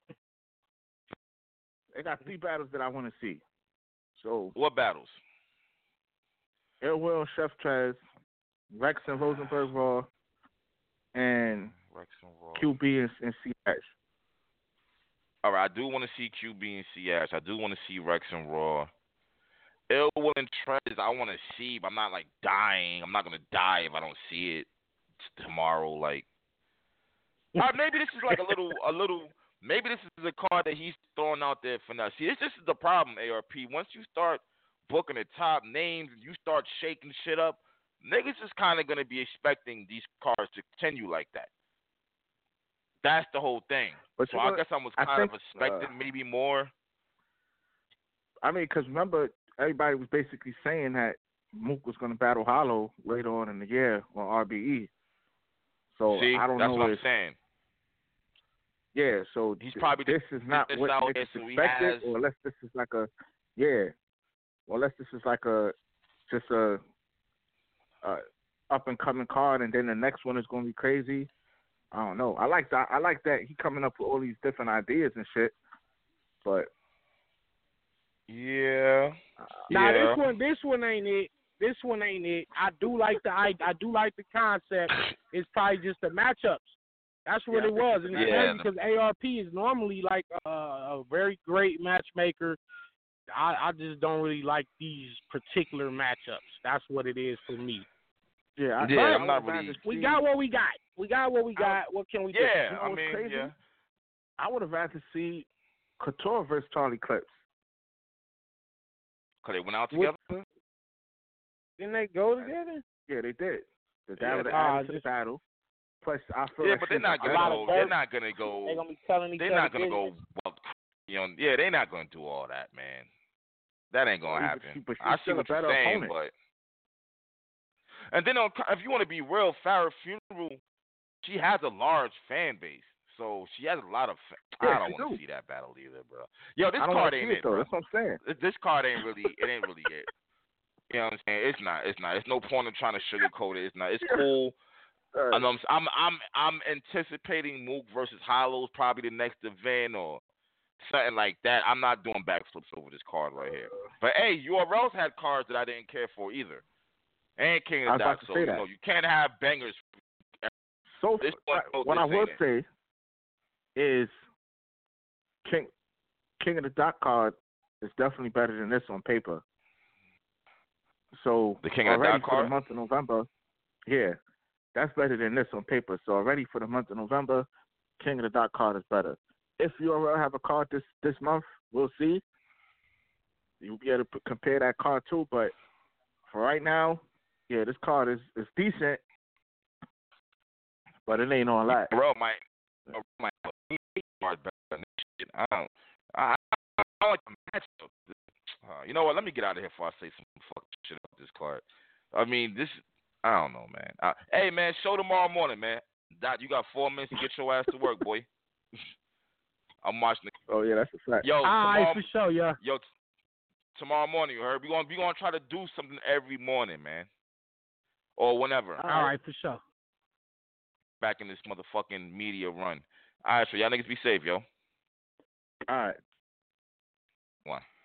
It got three battles that I want to see. So, What battles? Ill Will, Chef Trez, Rex and Rosenberg Raw, and Rex and Raw. Q B and, and C H. All right, I do want to see Q B and C H. I do want to see Rex and Raw. Ill Will and Trez, I want to see, but I'm not like dying. I'm not gonna die if I don't see it t- tomorrow. Like, uh, maybe this is like a little, a little maybe this is a card that he's throwing out there for now. See, this, this is the problem, A R P. Once you start booking the top names and you start shaking shit up, niggas is kind of going to be expecting these cards to continue like that. That's the whole thing. But so you I know, guess I was I kind think, of expecting uh, maybe more. I mean, because remember, everybody was basically saying that Mook was going to battle Hollow later on in the year on R B E. So See, I don't that's know what if, I'm saying. Yeah, so he's th- probably this is not this what out niggas there, so he expected, has- or unless this is like a, yeah, or unless this is like a, just a, a up and coming card, and then the next one is going to be crazy. I don't know. I like that. I like that he coming up with all these different ideas and shit. But yeah, Nah, yeah. this one, this one ain't it. This one ain't it. I do like the I, I do like the concept. It's probably just the matchups. That's what Yeah, it was, and it's yeah. crazy because A R P is normally like a, a very great matchmaker. I, I just don't really like these particular matchups. That's what it is for me. yeah, I, Yeah, I I'm not would rather really- see- We got what we got. We got what we got. What can we do? Yeah, You know I what's mean, crazy? yeah. I would have rather see Couture versus Charlie Clips. Cause they went out What- together. Didn't they go together? Yeah, they did. The Yeah, battle, they- the Ah, added to the just- battle. Plus, I feel Yeah, like but they're since not a gonna lot of go. dirt. They're not gonna go. They're gonna be telling each They're other not gonna business. go. Well, you know, yeah, they're not gonna do all that, man. That ain't gonna Well, but happen. she- but she's I see still a what you're better saying, opponent. but and then on, if you want to be real, Farrah Funeral, she has a large fan base, so she has a lot of. Fa- Yeah, I don't she want to do. see that battle either, bro. Yo, this I don't card want to ain't see it it, though. bro. That's what I'm saying. This- This card ain't really. It ain't really it. You know what I'm saying? It's not. It's not. It's no point in trying to sugarcoat it. It's not. It's cool. Uh, I know I'm, I'm I'm I'm anticipating Mook versus Hollows probably the next event or something like that. I'm not doing backflips over this card right here. But hey, U R Ls had cards that I didn't care for either. And King I of was the about Dot, to so say you that. know you can't have bangers. So This one- uh, oh, what this I will ain't it. say is King King of the Dot card is definitely better than this on paper. So The King of the already Dot for card? the month of November, yeah, that's better than this on paper. So already for the month of November, King of the Dot card is better. If you already have a card this this month, we'll see. You'll be able to p- compare that card too. But for right now, yeah, this card is is decent, but it ain't all that. Bro, my bro, my cards better than this shit. I don't. I, I, I like the matchup. Uh, you know what? Let me get out of here before I say some fuck shit about this card. I mean, this. I don't know, man. Uh, hey, man, show tomorrow morning, man. Dot, you got four minutes to get your ass to work, boy. I'm watching. The, Oh yeah, that's a fact. yo, All right, tomorrow, for sure, yeah. yo, t- tomorrow morning, you heard? We gonna we gonna try to do something every morning, man, or whenever. All right, for sure. Back in this motherfucking media run. All right, so y'all niggas be safe, yo. All right. One.